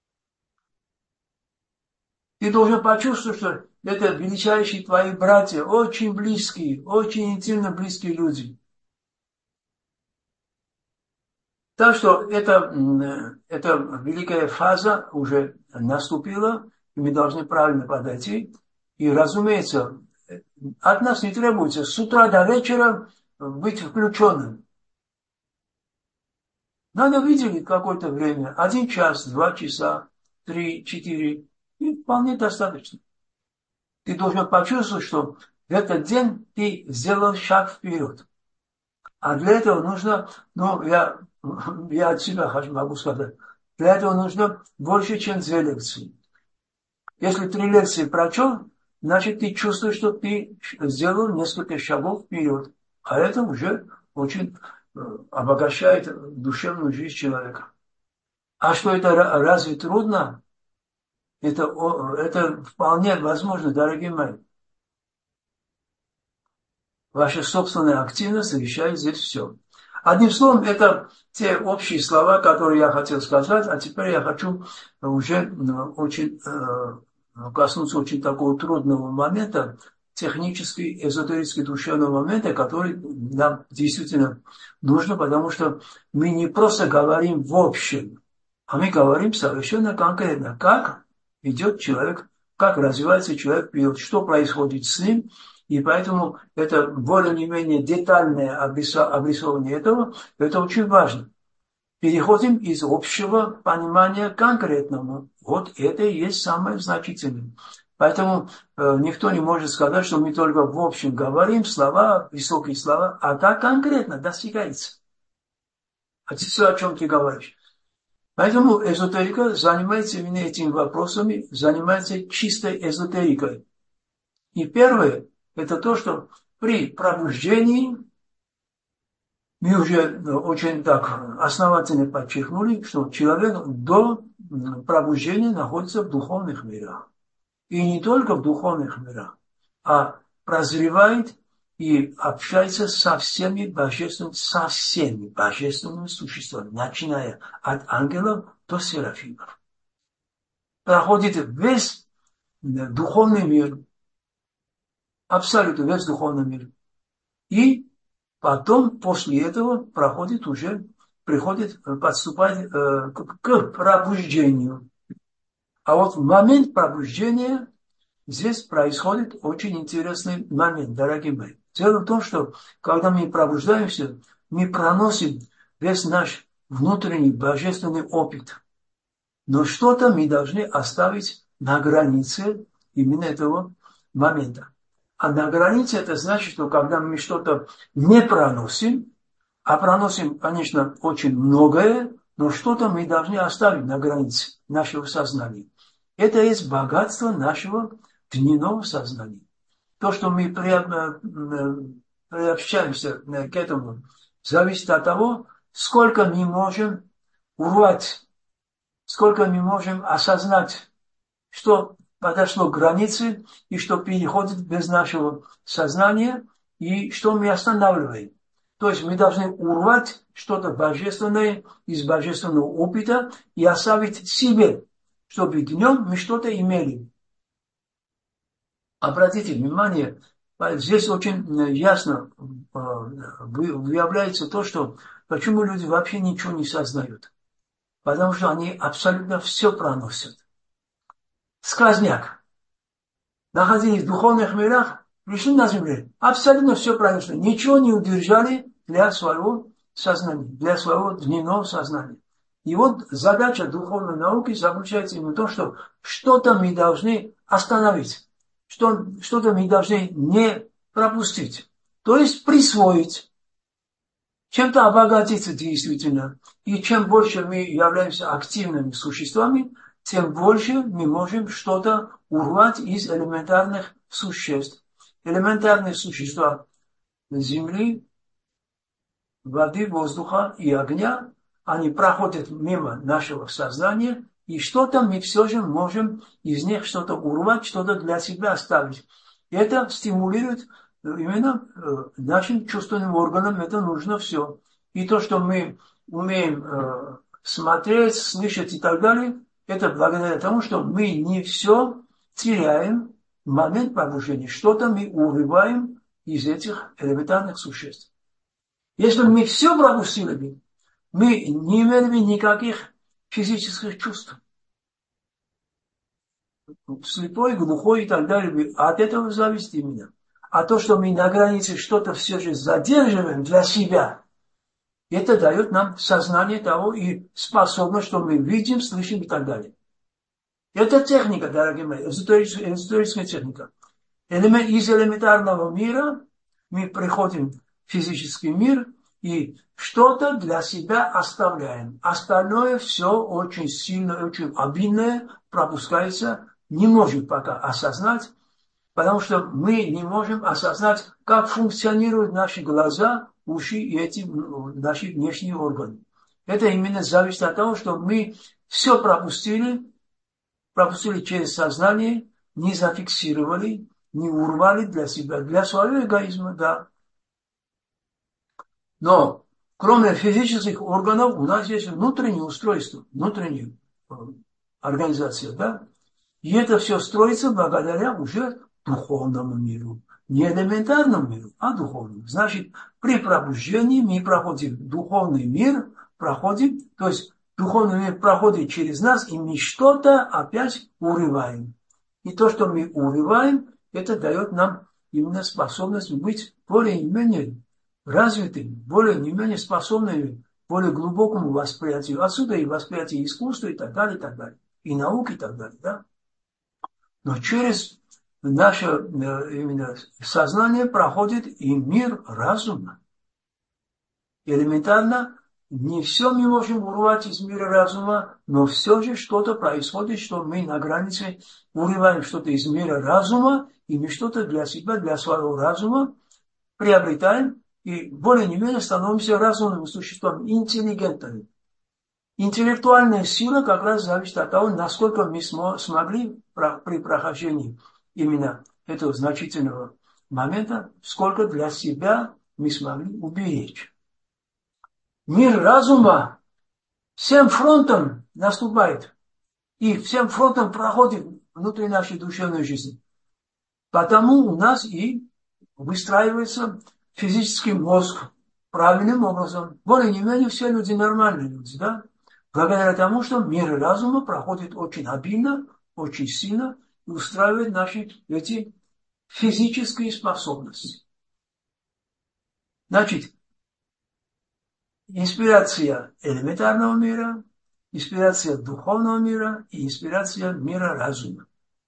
[SPEAKER 1] Ты должен почувствовать, что это величайшие твои братья, очень близкие, очень интимно близкие люди. Так что эта великая фаза уже наступила, и мы должны правильно подойти. И, разумеется, от нас не требуется с утра до вечера быть включенным. Надо выделить какое-то время, 1 час, 2 часа, 3, 4, и вполне достаточно. Ты должен почувствовать, что в этот день ты сделал шаг вперед. А для этого нужно, я от себя могу сказать, для этого нужно больше, чем 2 лекции. Если 3 лекции прочел, значит, ты чувствуешь, что ты сделал несколько шагов вперед. А это уже очень обогащает душевную жизнь человека. А что это разве трудно? Это вполне возможно, дорогие мои. Ваша собственная активность решает здесь все. Одним словом, это те общие слова, которые я хотел сказать, а теперь я хочу уже коснуться очень такого трудного момента, технический, эзотерический, душевного момента, который нам действительно нужно, потому что мы не просто говорим в общем, а мы говорим совершенно конкретно, как идет человек, как развивается человек вперед, что происходит с ним. И поэтому это более-менее детальное обрисование этого, это очень важно. Переходим из общего понимания к конкретному. Вот это и есть самое значительное. Поэтому никто не может сказать, что мы только в общем говорим слова, высокие слова, а как конкретно достигается. А ты о чем ты говоришь? Поэтому эзотерика занимается именно этими вопросами, занимается чистой эзотерикой. И первое, это то, что при пробуждении мы уже очень так основательно подчеркнули, что человек до пробуждения находится в духовных мирах. И не только в духовных мирах, а прозревает и общается со всеми божественными существами, начиная от ангелов до серафимов. Проходит весь духовный мир, абсолютно весь духовный мир. И потом, после этого, подступает к пробуждению. А вот в момент пробуждения здесь происходит очень интересный момент, дорогие мои. Дело в том, что когда мы пробуждаемся, мы проносим весь наш внутренний божественный опыт. Но что-то мы должны оставить на границе именно этого момента. А на границе это значит, что когда мы что-то не проносим, а проносим, конечно, очень многое, но что-то мы должны оставить на границе нашего сознания. Это есть богатство нашего дневного сознания. То, что мы приобщаемся к этому, зависит от того, сколько мы можем урвать, сколько мы можем осознать, что подошло к границе и что переходит без нашего сознания, и что мы останавливаем. То есть мы должны урвать что-то божественное из божественного опыта и оставить себе, чтобы днем мы что-то имели. Обратите внимание, здесь очень ясно выявляется то, что почему люди вообще ничего не сознают. Потому что они абсолютно все проносят. Сквозняк. Находились в духовных мирах, пришли на землю, абсолютно все пронесли. Ничего не удержали для своего сознания, для своего дневного сознания. И вот задача духовной науки заключается именно в том, что что-то мы должны остановить, что-то мы должны не пропустить, то есть присвоить, чем-то обогатиться действительно. И чем больше мы являемся активными существами, тем больше мы можем что-то урвать из элементарных существ. Элементарные существа земли, воды, воздуха и огня, они проходят мимо нашего сознания, и что-то мы все же можем из них что-то урвать, что-то для себя оставить. И это стимулирует именно нашим чувственным органам, это нужно все. И то, что мы умеем смотреть, слышать и так далее, это благодаря тому, что мы не все теряем в момент пробуждения. Что-то мы урываем из этих элементарных существ. Если мы все пропустили бы, мы не имели бы никаких физических чувств. Слепой, глухой и так далее. От этого зависит именно. А то, что мы на границе что-то все же задерживаем для себя, это дает нам сознание того и способность, что мы видим, слышим и так далее. Это техника, дорогие мои, эзотерическая техника. Из элементарного мира мы приходим в физический мир и что-то для себя оставляем. Остальное все очень сильно, очень обидное пропускается, не можем пока осознать, потому что мы не можем осознать, как функционируют наши глаза, уши и эти наши внешние органы. Это именно зависит от того, что мы все пропустили через сознание, не зафиксировали, не урвали для себя, для своего эгоизма, да. Но кроме физических органов у нас есть внутреннее устройство, внутренняя организация, да. И это все строится благодаря уже духовному миру. Не элементарному миру, а духовному. Значит, при пробуждении мы проходим духовный мир, то есть духовный мир проходит через нас, и мы что-то опять урываем. И то, что мы урываем, это дает нам именно способность быть более-менее развитыми, более-менее способными к более глубокому восприятию. Отсюда и восприятие искусства и так далее, и так далее. И науки и так далее, да. Но через наше именно сознание проходит и мир разума. Элементарно Не все мы можем урвать из мира разума, но все же что-то происходит, что мы на границе урываем что-то из мира разума, и мы что-то для себя, для своего разума приобретаем, и более не менее становимся разумными существами, интеллигентными. Интеллектуальная сила как раз зависит от того, насколько мы смогли при прохождении именно этого значительного момента, сколько для себя мы смогли уберечь. Мир разума всем фронтом наступает и всем фронтом проходит внутри нашей душевной жизни. Потому у нас и выстраивается физический мозг правильным образом. Более не менее все люди нормальные люди, да? Благодаря тому, что мир разума проходит очень обильно, очень сильно и устраивает наши эти физические способности. Значит, инспирация элементарного мира, инспирация духовного мира и инспирация мира разума.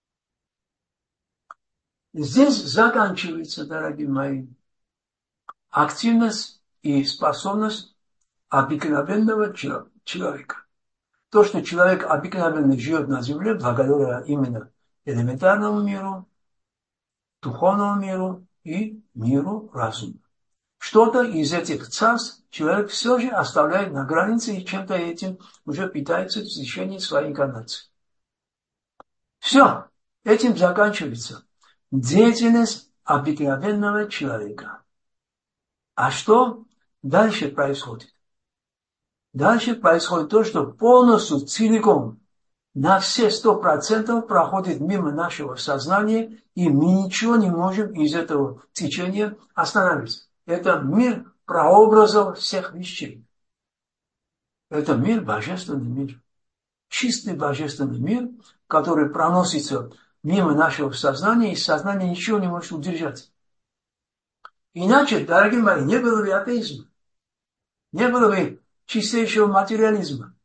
[SPEAKER 1] Здесь заканчивается, дорогие мои, активность и способность обыкновенного человека. То, что человек обыкновенно живет на земле, благодаря именно элементарному миру, духовному миру и миру разума. Что-то из этих царств человек все же оставляет на границе и чем-то этим уже питается в течение своей инкарнации. Все, этим заканчивается деятельность обыкновенного человека. А что дальше происходит? Дальше происходит то, что полностью, целиком, на все 100% проходит мимо нашего сознания, и мы ничего не можем из этого течения остановить. Это мир прообразов всех вещей. Это мир, божественный мир. Чистый божественный мир, который проносится мимо нашего сознания, и сознание ничего не может удержать. Иначе, дорогие мои, не было бы атеизма, не было бы чистейшего материализма.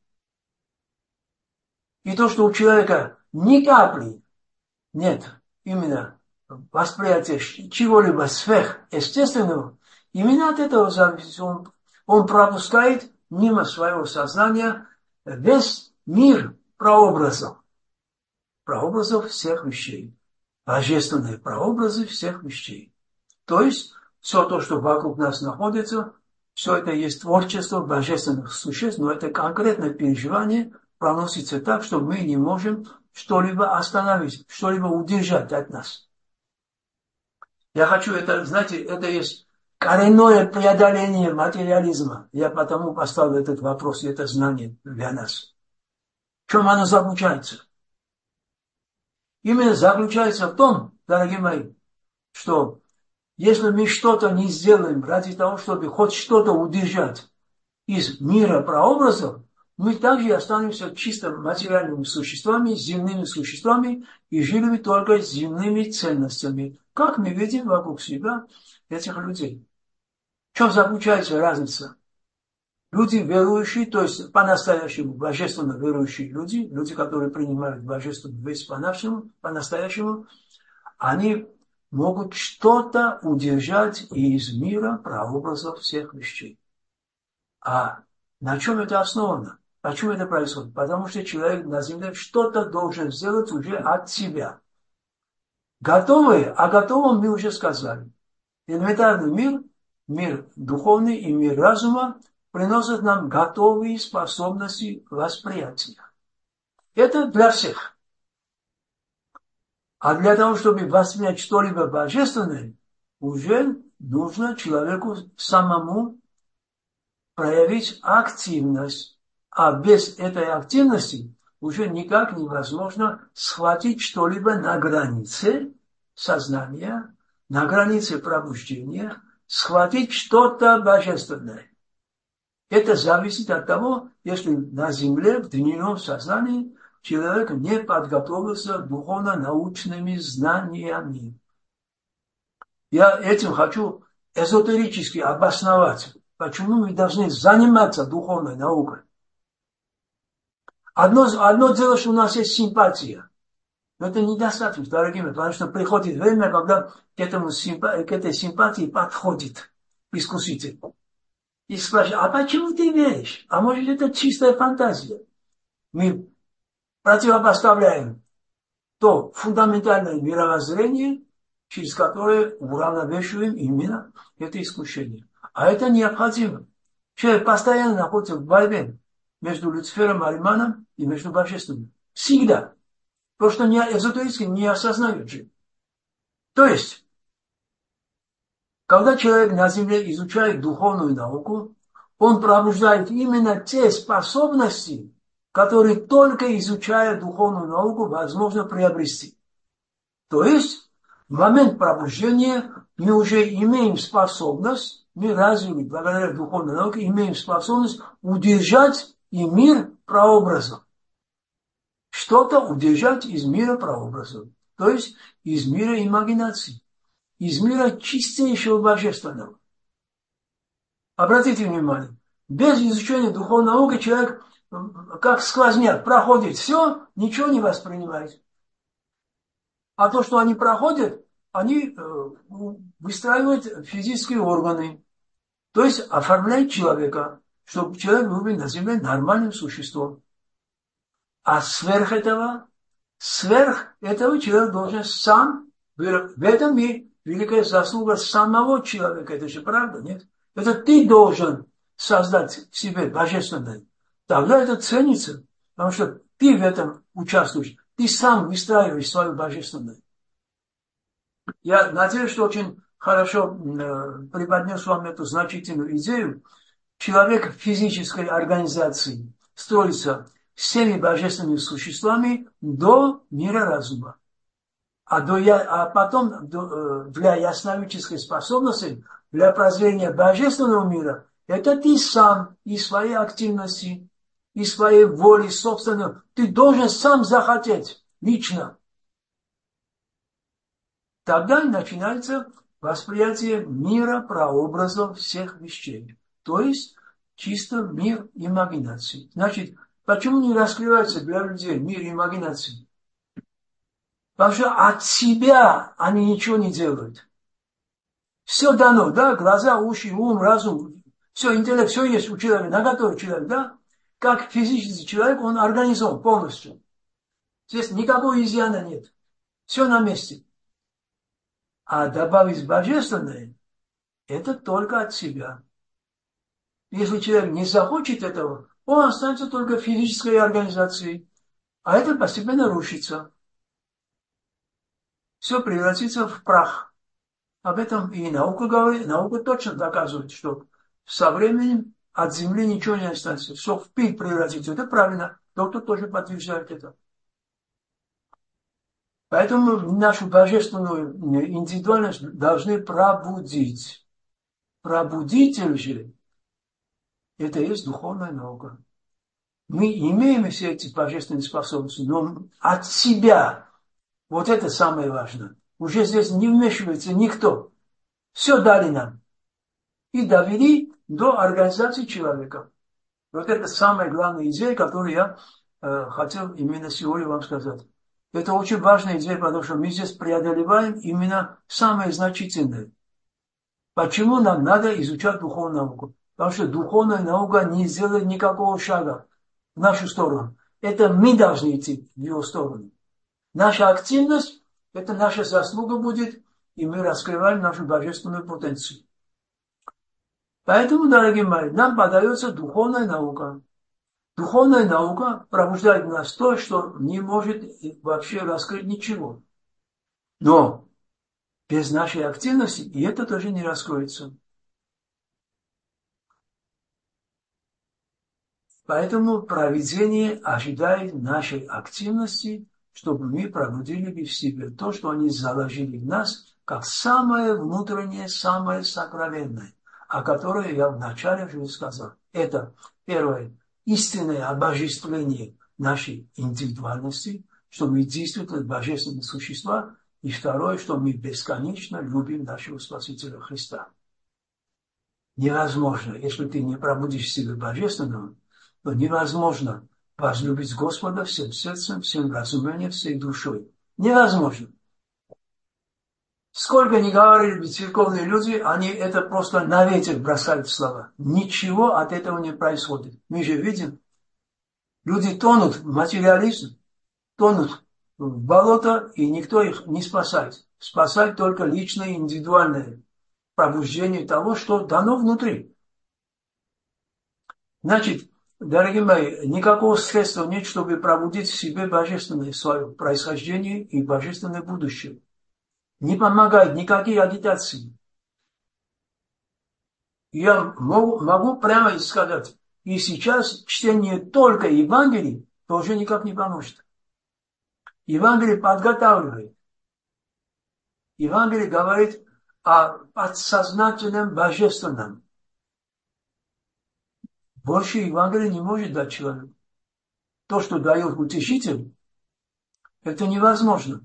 [SPEAKER 1] И то, что у человека ни капли нет именно восприятия чего-либо сверхъестественного, именно от этого зависит. Он пропускает мимо своего сознания весь мир прообразов всех вещей. Божественные прообразы всех вещей. То есть, все то, что вокруг нас находится, все это есть творчество божественных существ, но это конкретное переживание проносится так, что мы не можем что-либо остановить, что-либо удержать от нас. Я хочу это, знаете, это есть коренное преодоление материализма. Я потому поставил этот вопрос и это знание для нас. В чем оно заключается? Именно заключается в том, дорогие мои, что если мы что-то не сделаем ради того, чтобы хоть что-то удержать из мира прообразов, мы также останемся чисто материальными существами, земными существами и жили бы только земными ценностями, как мы видим вокруг себя этих людей. В чем заключается разница? Люди верующие, то есть по-настоящему божественно верующие люди, люди, которые принимают божественную весть по-настоящему, они могут что-то удержать из мира прообразов всех вещей. А на чем это основано? Почему это происходит? Потому что человек на земле что-то должен сделать уже от себя. Готовые, о готовом мы уже сказали. Элементарный мир, мир духовный и мир разума приносят нам готовые способности восприятия. Это для всех. А для того, чтобы воспринять что-либо божественное, уже нужно человеку самому проявить активность. А без этой активности уже никак невозможно схватить что-либо на границе сознания, на границе пробуждения, схватить что-то божественное. Это зависит от того, если на земле, в дневном сознании, человек не подготовился духовно-научными знаниями. Я этим хочу эзотерически обосновать, почему мы должны заниматься духовной наукой. Одно дело, что у нас есть симпатия. Но это недостаточно, дорогие мои, потому что приходит время, когда к этой симпатии подходит искуситель. И спрашивают, а почему ты веришь? А может, это чистая фантазия? Мы противопоставляем то фундаментальное мировоззрение, через которое уравновешиваем именно это искушение. А это необходимо. Человек постоянно находится в борьбе между Люцифером, Ариманом и между Божественным. Всегда. То, что не эзотерически не осознает же. То есть, когда человек на земле изучает духовную науку, он пробуждает именно те способности, которые только изучая духовную науку возможно приобрести. То есть, в момент пробуждения мы уже имеем способность, мы развили благодаря духовной науке, имеем способность удержать и мир прообразом. Что-то удержать из мира прообразов. То есть, из мира имагинации. Из мира чистейшего божественного. Обратите внимание, без изучения духовной науки человек, как сквозняк, проходит все, ничего не воспринимает. А то, что они проходят, они выстраивают физические органы. То есть оформляют человека, чтобы человек был на земле нормальным существом. А сверх этого человек должен сам, в этом и великая заслуга самого человека. Это же правда, нет? Это ты должен создать в себе божественное. Тогда это ценится, потому что ты в этом участвуешь. Ты сам выстраиваешь свое божественное. Я надеюсь, что очень хорошо преподнес вам эту значительную идею. Человек в физической организации строится всеми божественными существами до мира разума. А потом для ясновидческой способности, для прозрения божественного мира, это ты сам и своей активности, и своей воли собственной. Ты должен сам захотеть лично. Тогда начинается восприятие мира прообразов всех вещей. То есть чисто мир имагинации. Значит, почему не раскрывается для людей мир имагинации? Потому что от себя они ничего не делают. Все дано, да, глаза, уши, ум, разум, все, интеллект, все есть у человека, наготове человек, да? Как физический человек, он организован полностью. Здесь никакого изъяна нет. Все на месте. А добавить божественное, это только от себя. Если человек не захочет этого, он останется только в физической организации. А это постепенно рушится. Все превратится в прах. Об этом и наука говорит. Наука точно доказывает, что со временем от земли ничего не останется. Все в пыль превратится. Это правильно. Доктор тоже подтверждает это. Поэтому нашу божественную индивидуальность должны пробудить. Пробудитель же – это и есть духовная наука. Мы имеем все эти божественные способности, но от себя, вот это самое важное. Уже здесь не вмешивается никто. Все дали нам. И довели до организации человека. Вот это самая главная идея, которую я хотел именно сегодня вам сказать. Это очень важная идея, потому что мы здесь преодолеваем именно самое значительное. Почему нам надо изучать духовную науку? Потому что духовная наука не сделает никакого шага в нашу сторону. Это мы должны идти в его сторону. Наша активность, это наша заслуга будет, и мы раскрываем нашу божественную потенцию. Поэтому, дорогие мои, нам подается духовная наука. Духовная наука пробуждает в нас то, что не может вообще раскрыть ничего. Но без нашей активности и это тоже не раскроется. Поэтому провидение ожидает нашей активности, чтобы мы пробудили в себе то, что они заложили в нас, как самое внутреннее, самое сокровенное, о котором я вначале уже сказал. Это первое, истинное обожествление нашей индивидуальности, что мы действительно божественные существа, и второе, что мы бесконечно любим нашего Спасителя Христа. Невозможно, если ты не пробудишь в себе божественного, то невозможно возлюбить Господа всем сердцем, всем разумением, всей душой. Невозможно. Сколько ни говорили церковные люди, они это просто на ветер бросают слова. Ничего от этого не происходит. Мы же видим, люди тонут в материализм, тонут в болото, и никто их не спасает. Спасает только личное, индивидуальное пробуждение того, что дано внутри. Значит, дорогие мои, никакого средства нет, чтобы пробудить в себе божественное свое происхождение и божественное будущее. Не помогают никакие агитации. Я могу прямо сказать, и сейчас чтение только Евангелия тоже никак не поможет. Евангелие подготавливает. Евангелие говорит о подсознательном божественном. Больше Евангелие не может дать человеку. То, что дает утешитель, это невозможно.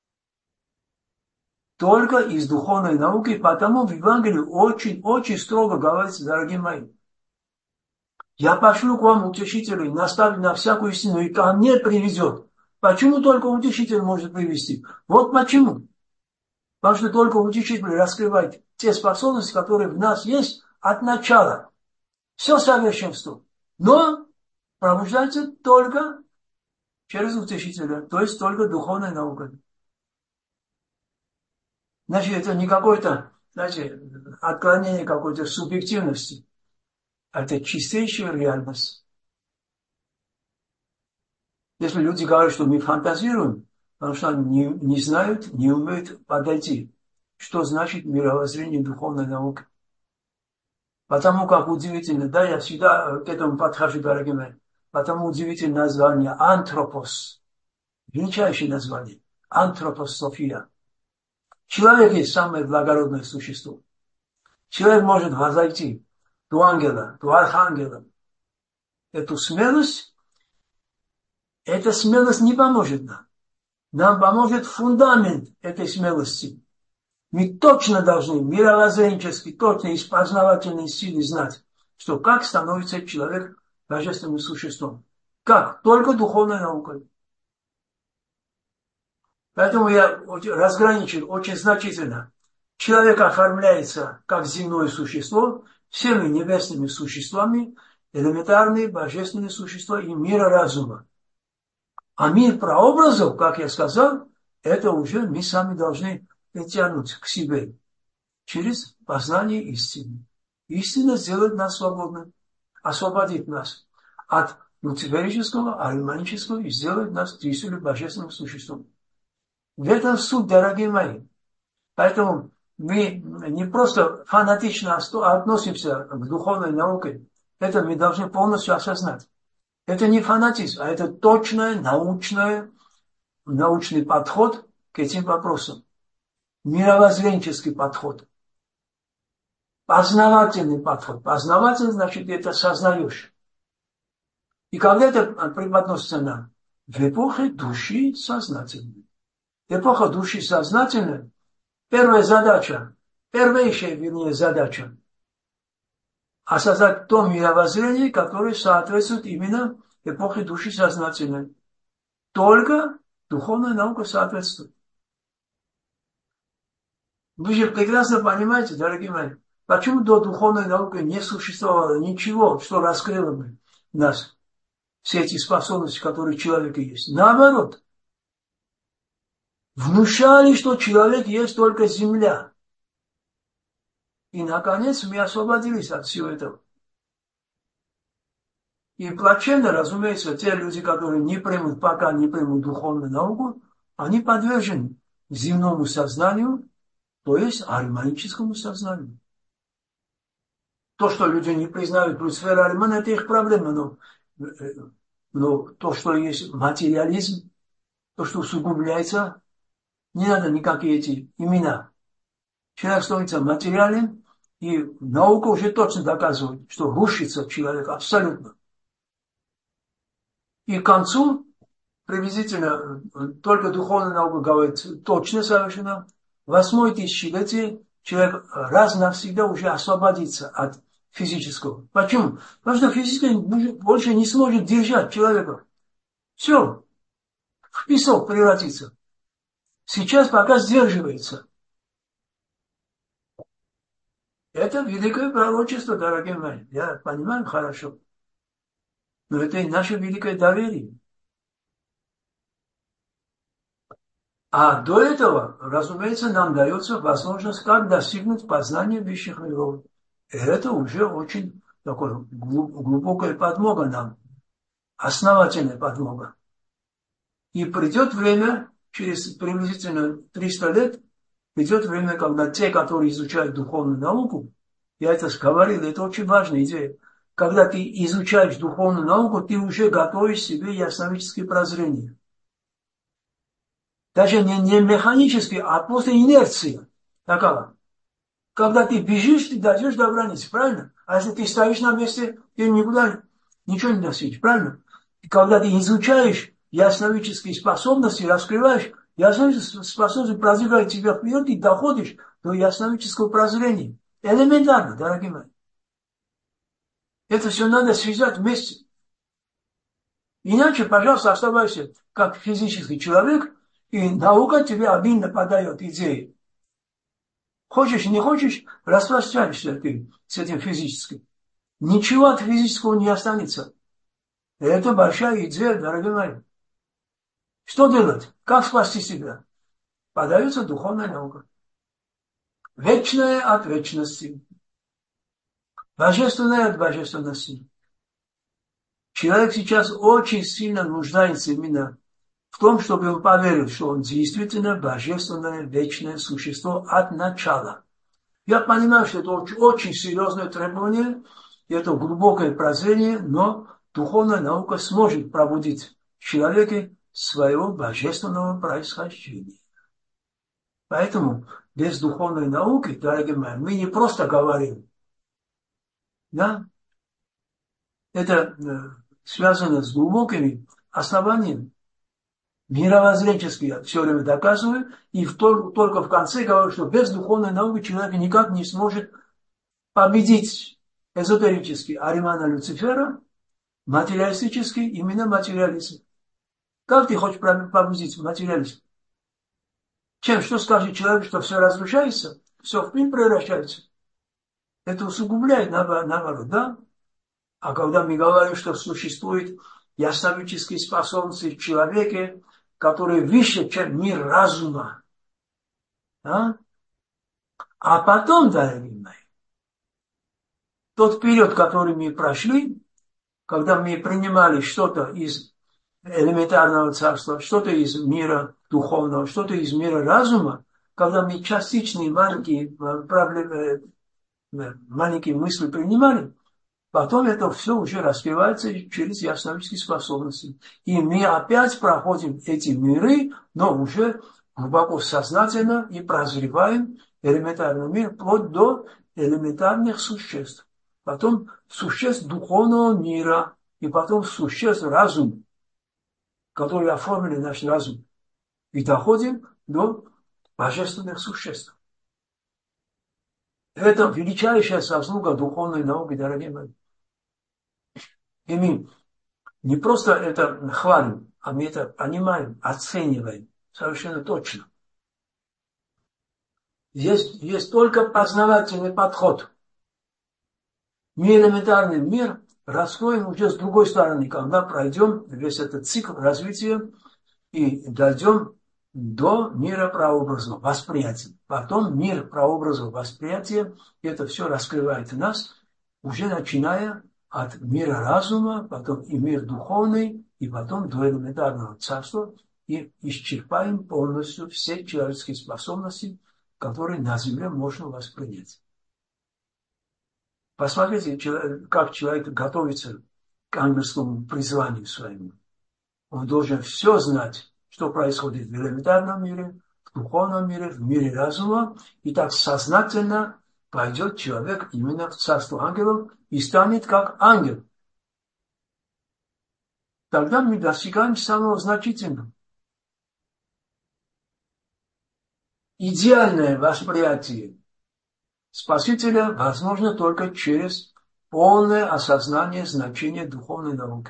[SPEAKER 1] Только из духовной науки, потому в Евангелии очень строго говорится, дорогие мои. Я пошлю к вам утешителей, наставлю на всякую истину, и ко мне приведет. Почему только утешитель может привести? Вот почему. Потому что только утешитель раскрывает те способности, которые в нас есть от начала. Все совершенство. Но пробуждается только через утешителя, то есть только духовной наукой. Значит, это не какое-то, знаете, отклонение какой-то субъективности. Это чистейшая реальность. Если люди говорят, что мы фантазируем, потому что они не знают, не умеют подойти, что значит мировоззрение духовной науки. Потому как удивительно, да, я всегда к этому подхожу, дорогие мои, потому удивительное название антропос, величайшее название, антропософия. Человек есть самое благородное существо. Человек может возойти до ангела, до архангела. Эта смелость не поможет нам. Нам поможет фундамент этой смелости. Мы точно должны, мировоззренчески, точно из познавательной силы знать, что как становится человек божественным существом. Как? Только духовной наукой. Поэтому я разграничил очень значительно. Человек оформляется как земное существо, всеми небесными существами, элементарные божественные существа и мира разума. А мир прообразов, как я сказал, это уже мы сами должны притянуть к себе через познание истины. Истина сделает нас свободными, освободит нас от люциферического, ариманического и сделает нас действительно божественным существом. В этом суть, дорогие мои. Поэтому мы не просто фанатично относимся к духовной науке. Это мы должны полностью осознать. Это не фанатизм, а это точный научный подход к этим вопросам. Мировоззренческий подход. Познавательный подход. Познавательный, значит, это сознаешь. И когда это преподносится нам? В эпохе души сознательной. Эпоха души сознательной. Первая задача, первейшая, задача. Осознать то мировоззрение, которое соответствует именно эпохе души сознательной. Только духовная наука соответствует. Вы же прекрасно понимаете, дорогие мои, почему до духовной науки не существовало ничего, что раскрыло бы нас, все эти способности, которые у человека есть. Наоборот, внушали, что человек есть только земля. И, наконец, мы освободились от всего этого. И плачевно, разумеется, те люди, которые пока не примут духовную науку, они подвержены земному сознанию, то есть ариманическому сознанию. То, что люди не признают Люцифера Аримана, это их проблема, но то, что есть материализм, то, что усугубляется, не надо никакие эти имена. Человек становится материален, и наука уже точно доказывает, что рушится человек абсолютно. И к концу, приблизительно, только духовная наука говорит точно совершенно, 8-е тысячелетие человек раз навсегда уже освободится от физического. Почему? Потому что физическое больше не сможет держать человека. В песок превратится. Сейчас пока сдерживается. Это великое пророчество, дорогие мои. Я понимаю хорошо. Но это и наше великое доверие. А до этого, разумеется, нам дается возможность, как достигнуть познания высших миров. И это уже очень такое глубокая подмога нам, основательная подмога. И придет время, через приблизительно 300 лет, придет время, когда те, которые изучают духовную науку, я это говорил, это очень важная идея, когда ты изучаешь духовную науку, ты уже готовишь себе ясновидческие прозрения. Даже не механически, а после инерции. Такова. Когда ты бежишь, ты дойдешь до границы, правильно? А если ты стоишь на месте, ты никуда ничего не достигнешь, правильно? И когда ты изучаешь ясновидческие способности, раскрываешь ясновидческие способности, продвигают тебя вперед, и доходишь до ясновидческого прозрения. Элементарно, дорогие мои. Это все надо связать вместе. Иначе, пожалуйста, оставайся как физический человек, и наука тебе обильно подает идеи. Хочешь, не хочешь, распространяешься ты с этим физическим. Ничего от физического не останется. Это большая идея, дорогие мои. Что делать? Как спасти себя? Подается духовная наука. Вечное от вечности. Божественное от божественности. Человек сейчас очень сильно нуждается именно в том, чтобы он поверил, что он действительно божественное вечное существо от начала. Я понимаю, что это очень серьезное требование, и это глубокое прозрение, но духовная наука сможет пробудить в человеке своего божественного происхождения. Поэтому без духовной науки, дорогие мои, мы не просто говорим, да, это связано с глубокими основаниями. Мировоззренчески я все время доказываю, и только в конце говорю, что без духовной науки человек никак не сможет победить эзотерически Аримана Люцифера, материалистически именно материализм. Как ты хочешь победить материализм? Чем? Что скажет человек, что все разрушается, все в пыль превращается? Это усугубляет наоборот, да? А когда мы говорим, что существует ясновидческие способности в человеке, которые выше, чем мир разума, да? А потом, дорогие мои, тот период, который мы прошли, когда мы принимали что-то из элементарного царства, что-то из мира духовного, что-то из мира разума, когда мы частичные маленькие проблемы, маленькие мысли принимали, потом это все уже раскрывается через ясновидческие способности. И мы опять проходим эти миры, но уже глубоко сознательно и прозреваем элементарный мир вплоть до элементарных существ. Потом существ духовного мира, и потом существ разума, которые оформили наш разум. И доходим до божественных существ. Это величайшая заслуга духовной науки, дорогие мои. И мы не просто это хвалим, а мы это понимаем, оцениваем совершенно точно. Есть только познавательный подход. Мы элементарный мир раскроем уже с другой стороны, когда пройдем весь этот цикл развития и дойдем до мира прообразного восприятия. Потом мир прообразного восприятия, это все раскрывает нас, уже начиная от мира разума, потом и мир духовный, и потом до элементарного царства, и исчерпаем полностью все человеческие способности, которые на земле можно воспринять. Посмотрите, как человек готовится к ангельскому призванию своему. Он должен все знать, что происходит в элементарном мире, в духовном мире, в мире разума, и так сознательно пойдет человек именно в царство ангелов и станет как ангел. Тогда мы достигаем самого значительного. Идеальное восприятие Спасителя возможно только через полное осознание значения духовной науки.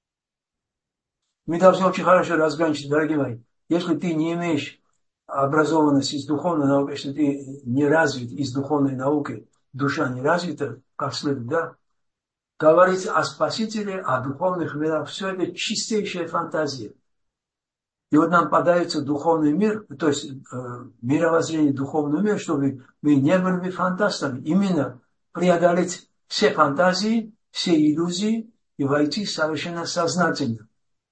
[SPEAKER 1] Мы должны очень хорошо разграничить, дорогие мои. Если ты не имеешь образованности из духовной науки, если ты не развит из духовной науки, душа не развита, как следует, да, говорить о Спасителе, о духовных мирах, все это чистейшая фантазия. И вот нам подается духовный мир, то есть мировоззрение духовный мир, чтобы мы не были фантастами. Именно преодолеть все фантазии, все иллюзии и войти совершенно сознательно.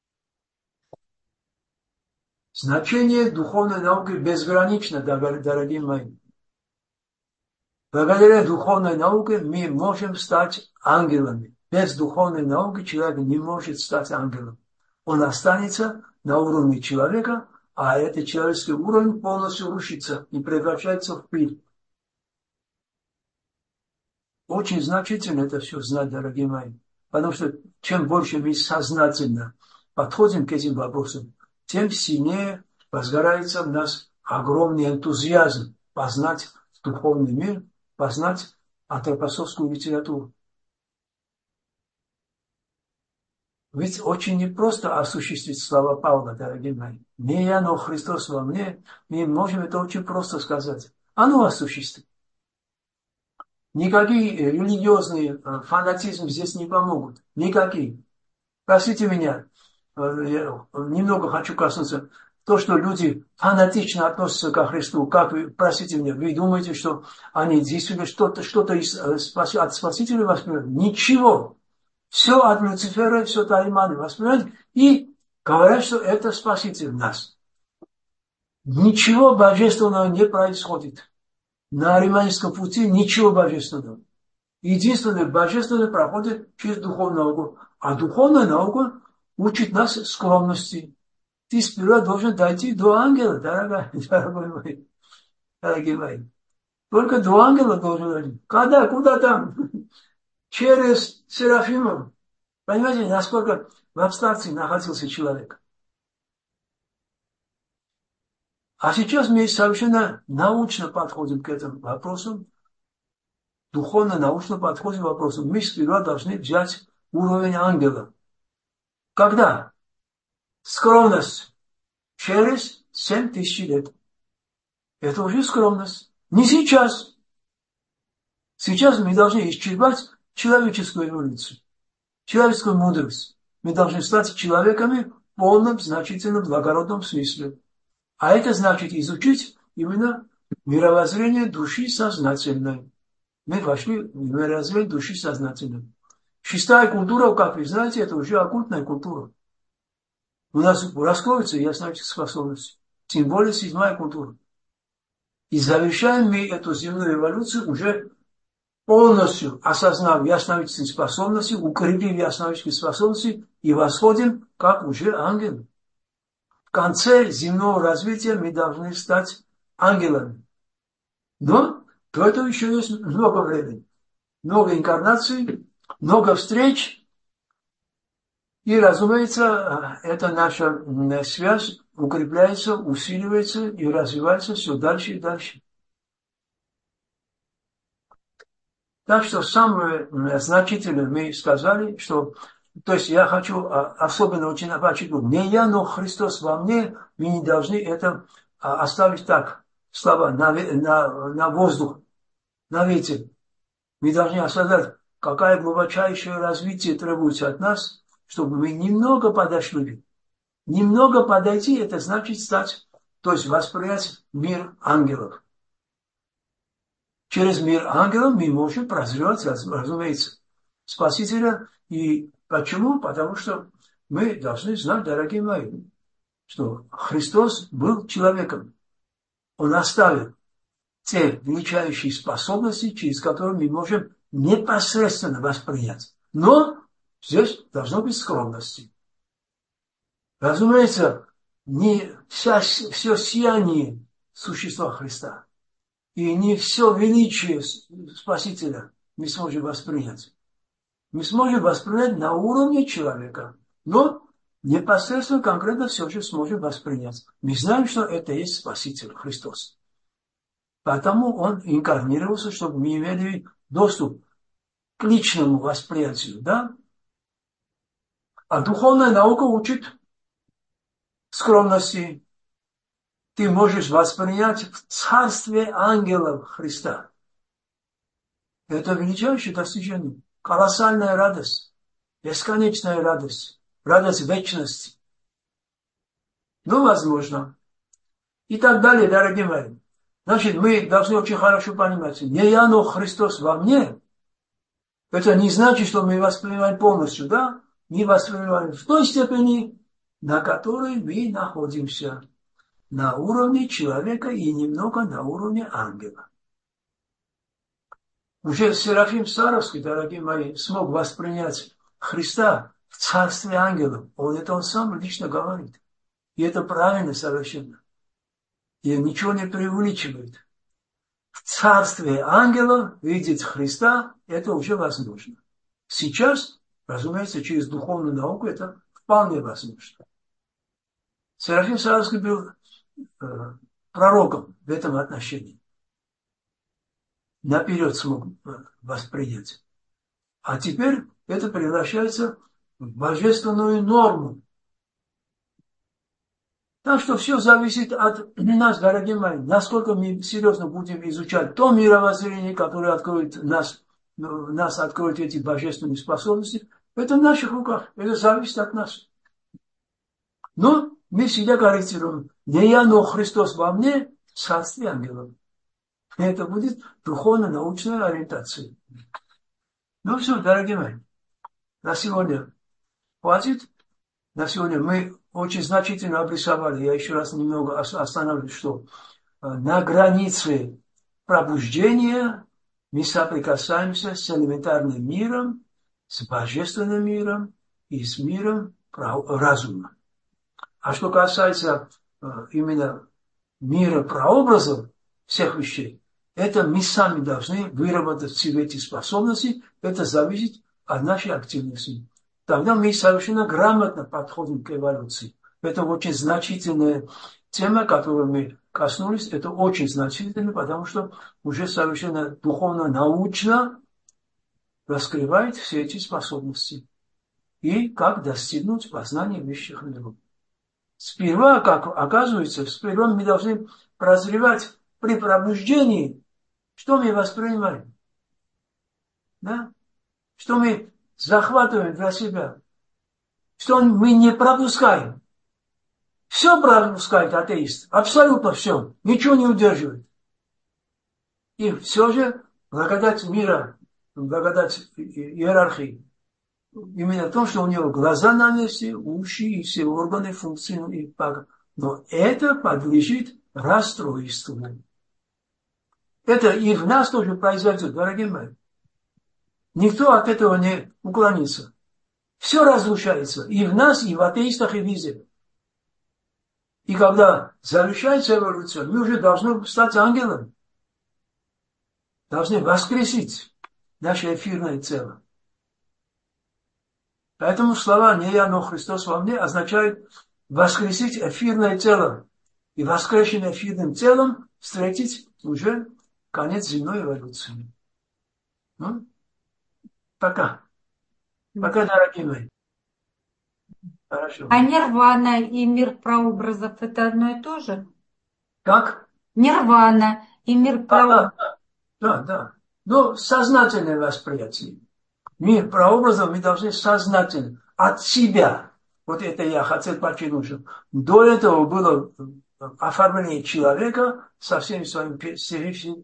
[SPEAKER 1] Значение духовной науки безгранично, дорогие мои. Благодаря духовной науке мы можем стать ангелами. Без духовной науки человек не может стать ангелом. Он останется на уровне человека, а этот человеческий уровень полностью рушится и превращается в пыль. Очень значительно это все знать, дорогие мои. Потому что чем больше мы сознательно подходим к этим вопросам, тем сильнее возгорается в нас огромный энтузиазм познать духовный мир, познать антропософскую литературу. Ведь очень непросто осуществить слова Павла, дорогие мои. Не я, но Христос во мне. Мы можем это очень просто сказать. Оно осуществит. Никакие религиозные фанатизм здесь не помогут. Никакие. Простите меня, я немного хочу коснуться. То, что люди фанатично относятся ко Христу, как вы, простите меня, вы думаете, что они действительно что-то от Спасителя воспринимают? Ничего. Все от Люцифера, все от Аймана воспринимают и говорят, что это Спаситель нас. Ничего божественного не происходит. На ариманском пути ничего божественного. Единственное божественное проходит через духовную науку. А духовная наука учит нас скромности. Ты сперва должен дойти до ангела, дорогой мой, дорогие мои. Только до ангела должен дойти. Когда? Куда там? Через Серафимов. Понимаете, насколько в абстракции находился человек. А сейчас мы совершенно научно подходим к этому вопросу. Духовно-научно подходим к вопросу. Мы сперва должны взять уровень ангела. Когда? Скромность. Через 7000 лет. Это уже скромность. Не сейчас. Сейчас мы должны исчерпать человеческую эволюцию, человеческую мудрость. Мы должны стать человеками в полном, значительном, благородном смысле. А это значит изучить именно мировоззрение души сознательной. Мы вошли в мировоззрение души сознательной. Шестая культура, как вы знаете, это уже оккультная культура. У нас раскроется ясновидящая способность. Тем более седьмая культура. И завершаем мы эту земную эволюцию уже полностью осознав ясновидящие способности, укрепив ясновидящие способности и восходим, как уже ангелы. В конце земного развития мы должны стать ангелами. Но до этого еще есть много времени. Много инкарнаций, много встреч. И, разумеется, эта наша связь укрепляется, усиливается и развивается все дальше и дальше. Так что самое значительное мы сказали, что, то есть я хочу особенно очень подчеркнуть, не я, но Христос во мне, мы не должны это оставить так, слова на воздух, на ветер. Мы должны осознать, какое глубочайшее развитие требуется от нас, чтобы мы немного подошли. Немного подойти, это значит стать, то есть воспринять мир ангелов. Через мир ангелов мы можем прозревать, разумеется, Спасителя. И почему? Потому что мы должны знать, дорогие мои, что Христос был человеком. Он оставил те величайшие способности, через которые мы можем непосредственно воспринять. Но здесь должно быть скромности. Разумеется, не все сияние существа Христа и не все величие Спасителя мы сможем воспринять. Мы сможем воспринять на уровне человека, но непосредственно, конкретно все же сможем воспринять. Мы знаем, что это есть Спаситель Христос. Поэтому Он инкарнировался, чтобы мы имели доступ к личному восприятию, да? А духовная наука учит скромности. Ты можешь воспринять в царстве ангелов Христа. Это величайшее достижение. Колоссальная радость. Бесконечная радость. Радость вечности. Ну, возможно. И так далее, дорогие мои. Значит, мы должны очень хорошо понимать, не я, но Христос во мне. Это не значит, что мы воспринимаем полностью, да? Мы воспринимаем в той степени, на которой мы находимся. На уровне человека и немного на уровне ангела. Уже Серафим Саровский, дорогие мои, смог воспринять Христа в царстве ангелов. Он сам лично говорит. И это правильно совершенно. И ничего не преувеличивает. В царстве ангелов видеть Христа, это уже возможно. Сейчас, разумеется, через духовную науку это вполне возможно. Серафим Саровский был пророком в этом отношении. Наперед смог воспринять. А теперь это превращается в божественную норму. Так что все зависит от нас, дорогие мои, насколько мы серьезно будем изучать то мировоззрение, которое откроет нас откроет эти божественные способности. Это в наших руках, это зависит от нас. Но мы всегда корректируем. Не я, но Христос во мне, царствие ангелов. Это будет духовно-научная ориентация. Ну все, дорогие мои, на сегодня хватит. На сегодня мы очень значительно обрисовали, я еще раз немного остановлюсь, что на границе пробуждения мы соприкасаемся с элементарным миром, с божественным миром и с миром разума. А что касается именно мира прообразов всех вещей, это мы сами должны выработать в себе эти способности, это зависит от нашей активности. Тогда мы совершенно грамотно подходим к эволюции. Это очень значительная тема, которую мы коснулись. Это очень значительно, потому что уже совершенно духовно-научно раскрывает все эти способности. И как достигнуть познания высших миров. Сперва, как оказывается, сперва мы должны прозревать при пробуждении, что мы воспринимаем. Да? Что мы захватываем для себя. Что мы не пропускаем. Все пропускает атеист. Абсолютно все. Ничего не удерживает. И все же благодать мира, благодать иерархии, именно в том, что у него глаза на месте, уши и все органы функционируют. Но это подлежит расстройству. Это и в нас тоже произойдет, дорогие мои. Никто от этого не уклонится. Все разрушается. И в нас, и в атеистах, и везде. И когда завершается эволюция, мы уже должны стать ангелами. Должны воскресить наше эфирное тело. Поэтому слова «не я, но Христос во мне» означают воскресить эфирное тело. И воскрешенным эфирным телом встретить уже конец земной эволюции. Ну, пока. Пока, дорогие мои. Хорошо.
[SPEAKER 2] А нирвана и мир прообразов – это одно и то же?
[SPEAKER 1] Как?
[SPEAKER 2] Нирвана и мир прообразов.
[SPEAKER 1] Да. Но сознательное восприятие. Мир прообразов мы должны сознательно от себя. Вот это я хотел подчеркнуть. До этого было оформление человека со всеми своими физическими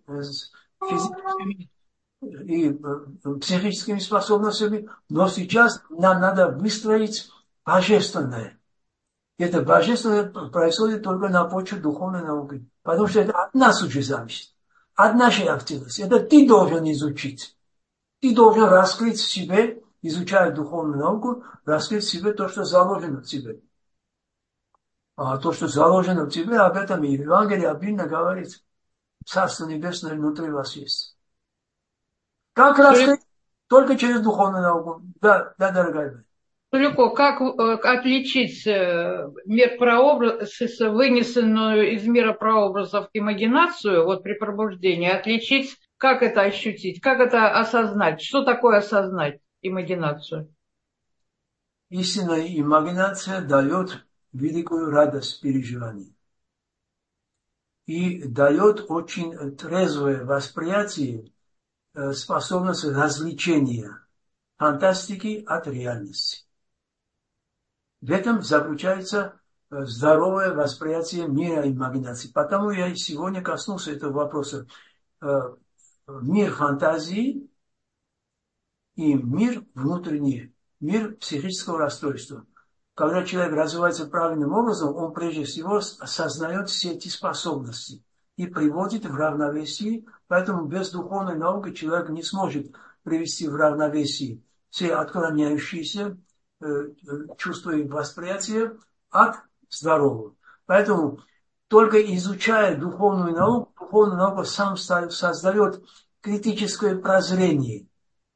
[SPEAKER 1] и психическими способностями, но сейчас нам надо выстроить божественное. Это божественное происходит только на почве духовной науки, потому что это от нас уже зависит, от нашей активности. Это ты должен изучить. Ты должен раскрыть в себе, изучая духовную науку, раскрыть в себе то, что заложено в тебе. А то, что заложено в тебе, об этом и в Евангелии обильно говорит. Царство Небесное внутри вас есть. Как раскрыть? Только через духовную науку. Да, дорогая.
[SPEAKER 3] Толико, как отличить мир прообразов, вынесенную из мира прообразов имагинацию, вот при пробуждении, отличить, как это ощутить, как это осознать? Что такое осознать имагинацию?
[SPEAKER 1] Истинная имагинация дает великую радость переживаний. И дает очень трезвое восприятие способность развлечения фантастики от реальности. В этом заключается здоровое восприятие мира имагинации. Потому я и сегодня коснулся этого вопроса. Мир фантазии и мир внутренний, мир психического расстройства. Когда человек развивается правильным образом, он прежде всего осознает все эти способности и приводит в равновесие. Поэтому без духовной науки человек не сможет привести в равновесие все отклоняющиеся чувства и восприятия от здорового. Поэтому только изучая духовная наука сам создает критическое прозрение.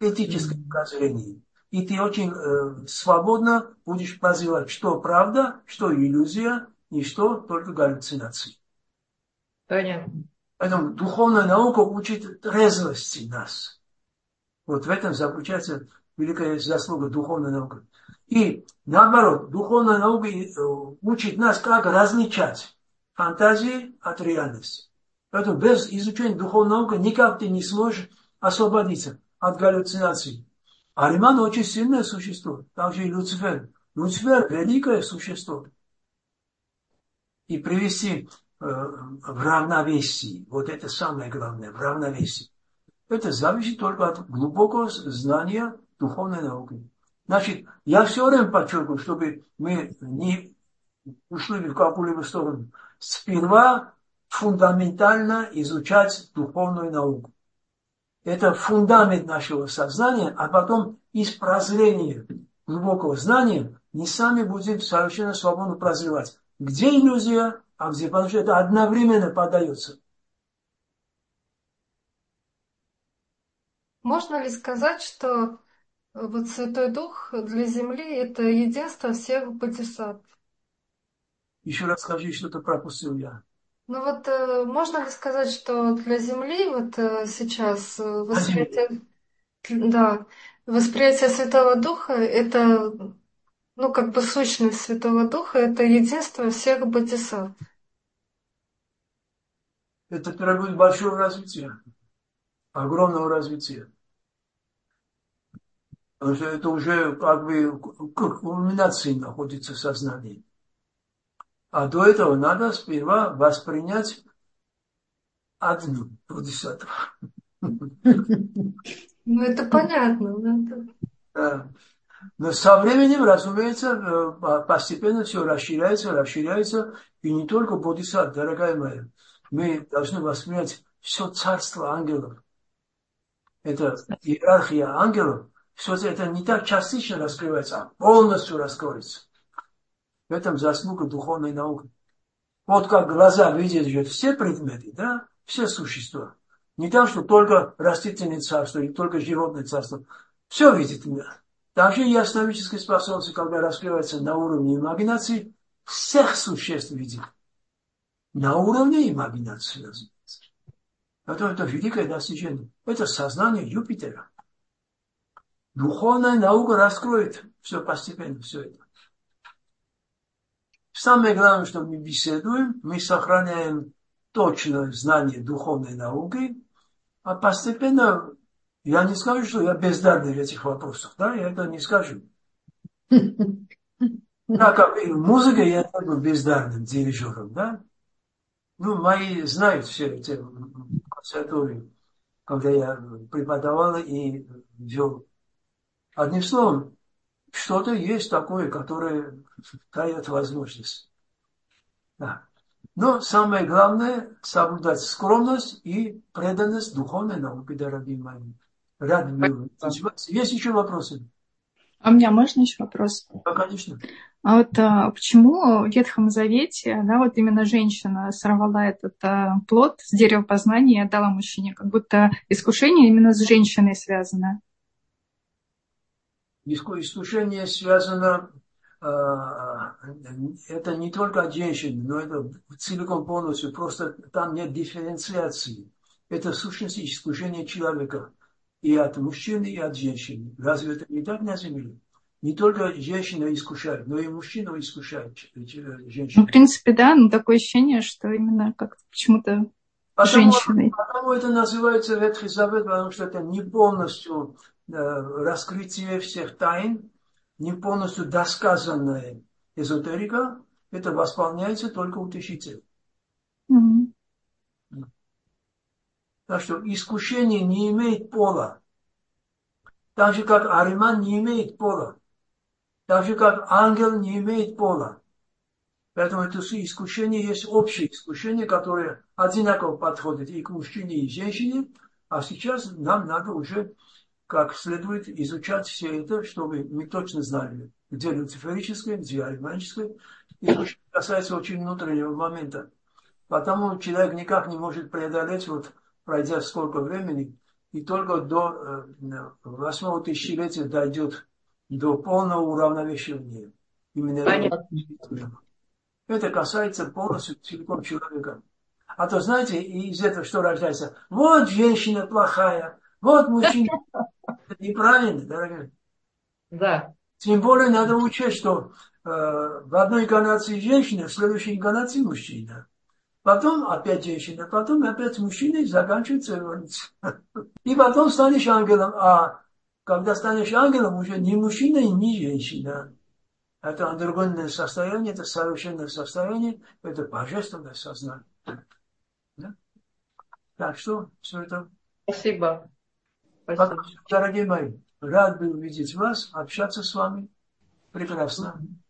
[SPEAKER 1] И ты очень свободно будешь прозревать, что правда, что иллюзия, и что только галлюцинации.
[SPEAKER 3] Понятно.
[SPEAKER 1] Поэтому духовная наука учит трезвости нас. Вот в этом заключается великая заслуга духовной науки. И наоборот, духовная наука учит нас, как различать фантазии от реальности. Поэтому без изучения духовной науки никак ты не сможешь освободиться от галлюцинаций. Ариман очень сильное существо, также и Люцифер. Люцифер – великое существо. И привести в равновесие, вот это самое главное, в равновесие. Это зависит только от глубокого знания духовной науки. Значит, я все время подчеркиваю, чтобы мы не ушли в какую-либо сторону. Сперва фундаментально изучать духовную науку. Это фундамент нашего сознания, а потом из прозрения глубокого знания мы сами будем совершенно свободно прозревать. Где иллюзия, а где, потому что это одновременно подается.
[SPEAKER 4] Можно ли сказать, что вот Святой Дух для Земли – это единство всех бодхисаттв?
[SPEAKER 1] Еще раз скажи, что-то пропустил я.
[SPEAKER 4] Ну вот можно ли сказать, что для Земли вот сейчас восприятие Святого Духа – это, ну как бы сущность Святого Духа – это единство всех бодхисаттв?
[SPEAKER 1] Это требует большого развития, огромного развития. Потому что это уже как бы к кульминации находится сознание. А до этого надо сперва воспринять одну бодхисаттву.
[SPEAKER 4] Ну это понятно.
[SPEAKER 1] Да. Но со временем, разумеется, постепенно все расширяется. И не только бодхисаттва, дорогая моя. Мы должны воспринять все царство ангелов. Это иерархия ангелов. Все это не так частично раскрывается, а полностью раскроется. В этом заслуга духовной науки. Вот как глаза видят все предметы, да, все существа. Не так, что только растительное царство или только животное царство. Все видит мир. Также и ясновидческие способности, когда раскрывается на уровне имагинации, всех существ видит. На уровне имагинации, разумеется. Это великое достижение. Это сознание Юпитера. Духовная наука раскроет все постепенно, все это. Самое главное, что мы беседуем, мы сохраняем точное знание духовной науки, а постепенно, я не скажу, что я бездарный в этих вопросах, да, я это не скажу. Да, как и в музыке я не был бездарным дирижером, да. Ну, мои знают все эти консерватории, когда я преподавал и вел. Одним словом, что-то есть такое, которое дает возможность. Да. Но самое главное – соблюдать скромность и преданность духовной науке, дорогие мои. Рад был. Есть еще вопросы?
[SPEAKER 5] А у меня можно еще вопрос?
[SPEAKER 1] Да, конечно.
[SPEAKER 5] А вот почему в Ветхом Завете, да, вот именно женщина сорвала этот плод с дерева познания и отдала мужчине? Как будто искушение именно с женщиной связано.
[SPEAKER 1] Искушение связано, это не только от женщин, но это целиком полностью, просто там нет дифференциации. Это в сущности искушение человека и от мужчины, и от женщины. Разве это не так на земле? Не только женщина искушает, но и мужчина искушает женщину.
[SPEAKER 5] Ну, в принципе, да, но такое ощущение, что именно как почему-то женщиной.
[SPEAKER 1] Потому это называется Ветхий Завет, потому что это не полностью раскрытие всех тайн, не полностью досказанная эзотерика, это восполняется только утешителем.
[SPEAKER 5] Мгм.
[SPEAKER 1] Так что искушение не имеет пола. Так же, как Ариман не имеет пола. Так же, как ангел не имеет пола. Поэтому это искушение есть общее искушение, которое одинаково подходит и к мужчине, и к женщине. А сейчас нам надо уже как следует изучать все это, чтобы мы точно знали, где люциферическое, где ариманическое. Изучение касается очень внутреннего момента. Потому человек никак не может преодолеть, вот пройдя сколько времени, и только до 8-го тысячелетия дойдет до полного уравновешивания. Именно
[SPEAKER 3] Понятно.
[SPEAKER 1] это касается полностью целиком человека. А то, знаете, из этого что рождается? Вот женщина плохая, вот мужчина. Это неправильно, дорогие.
[SPEAKER 3] Да.
[SPEAKER 1] Тем более надо учесть, что в одной инкарнации женщина, в следующей инкарнации мужчина. Потом опять женщина, потом опять мужчина, и заканчивается эволюция. И потом станешь ангелом. А когда станешь ангелом, уже не мужчина и не женщина. Это андергонное состояние, это совершенное состояние, это божественное сознание. Да? Так что, все это...
[SPEAKER 3] Спасибо. Спасибо.
[SPEAKER 1] Дорогие мои, рад был видеть вас, общаться с вами. Прекрасно.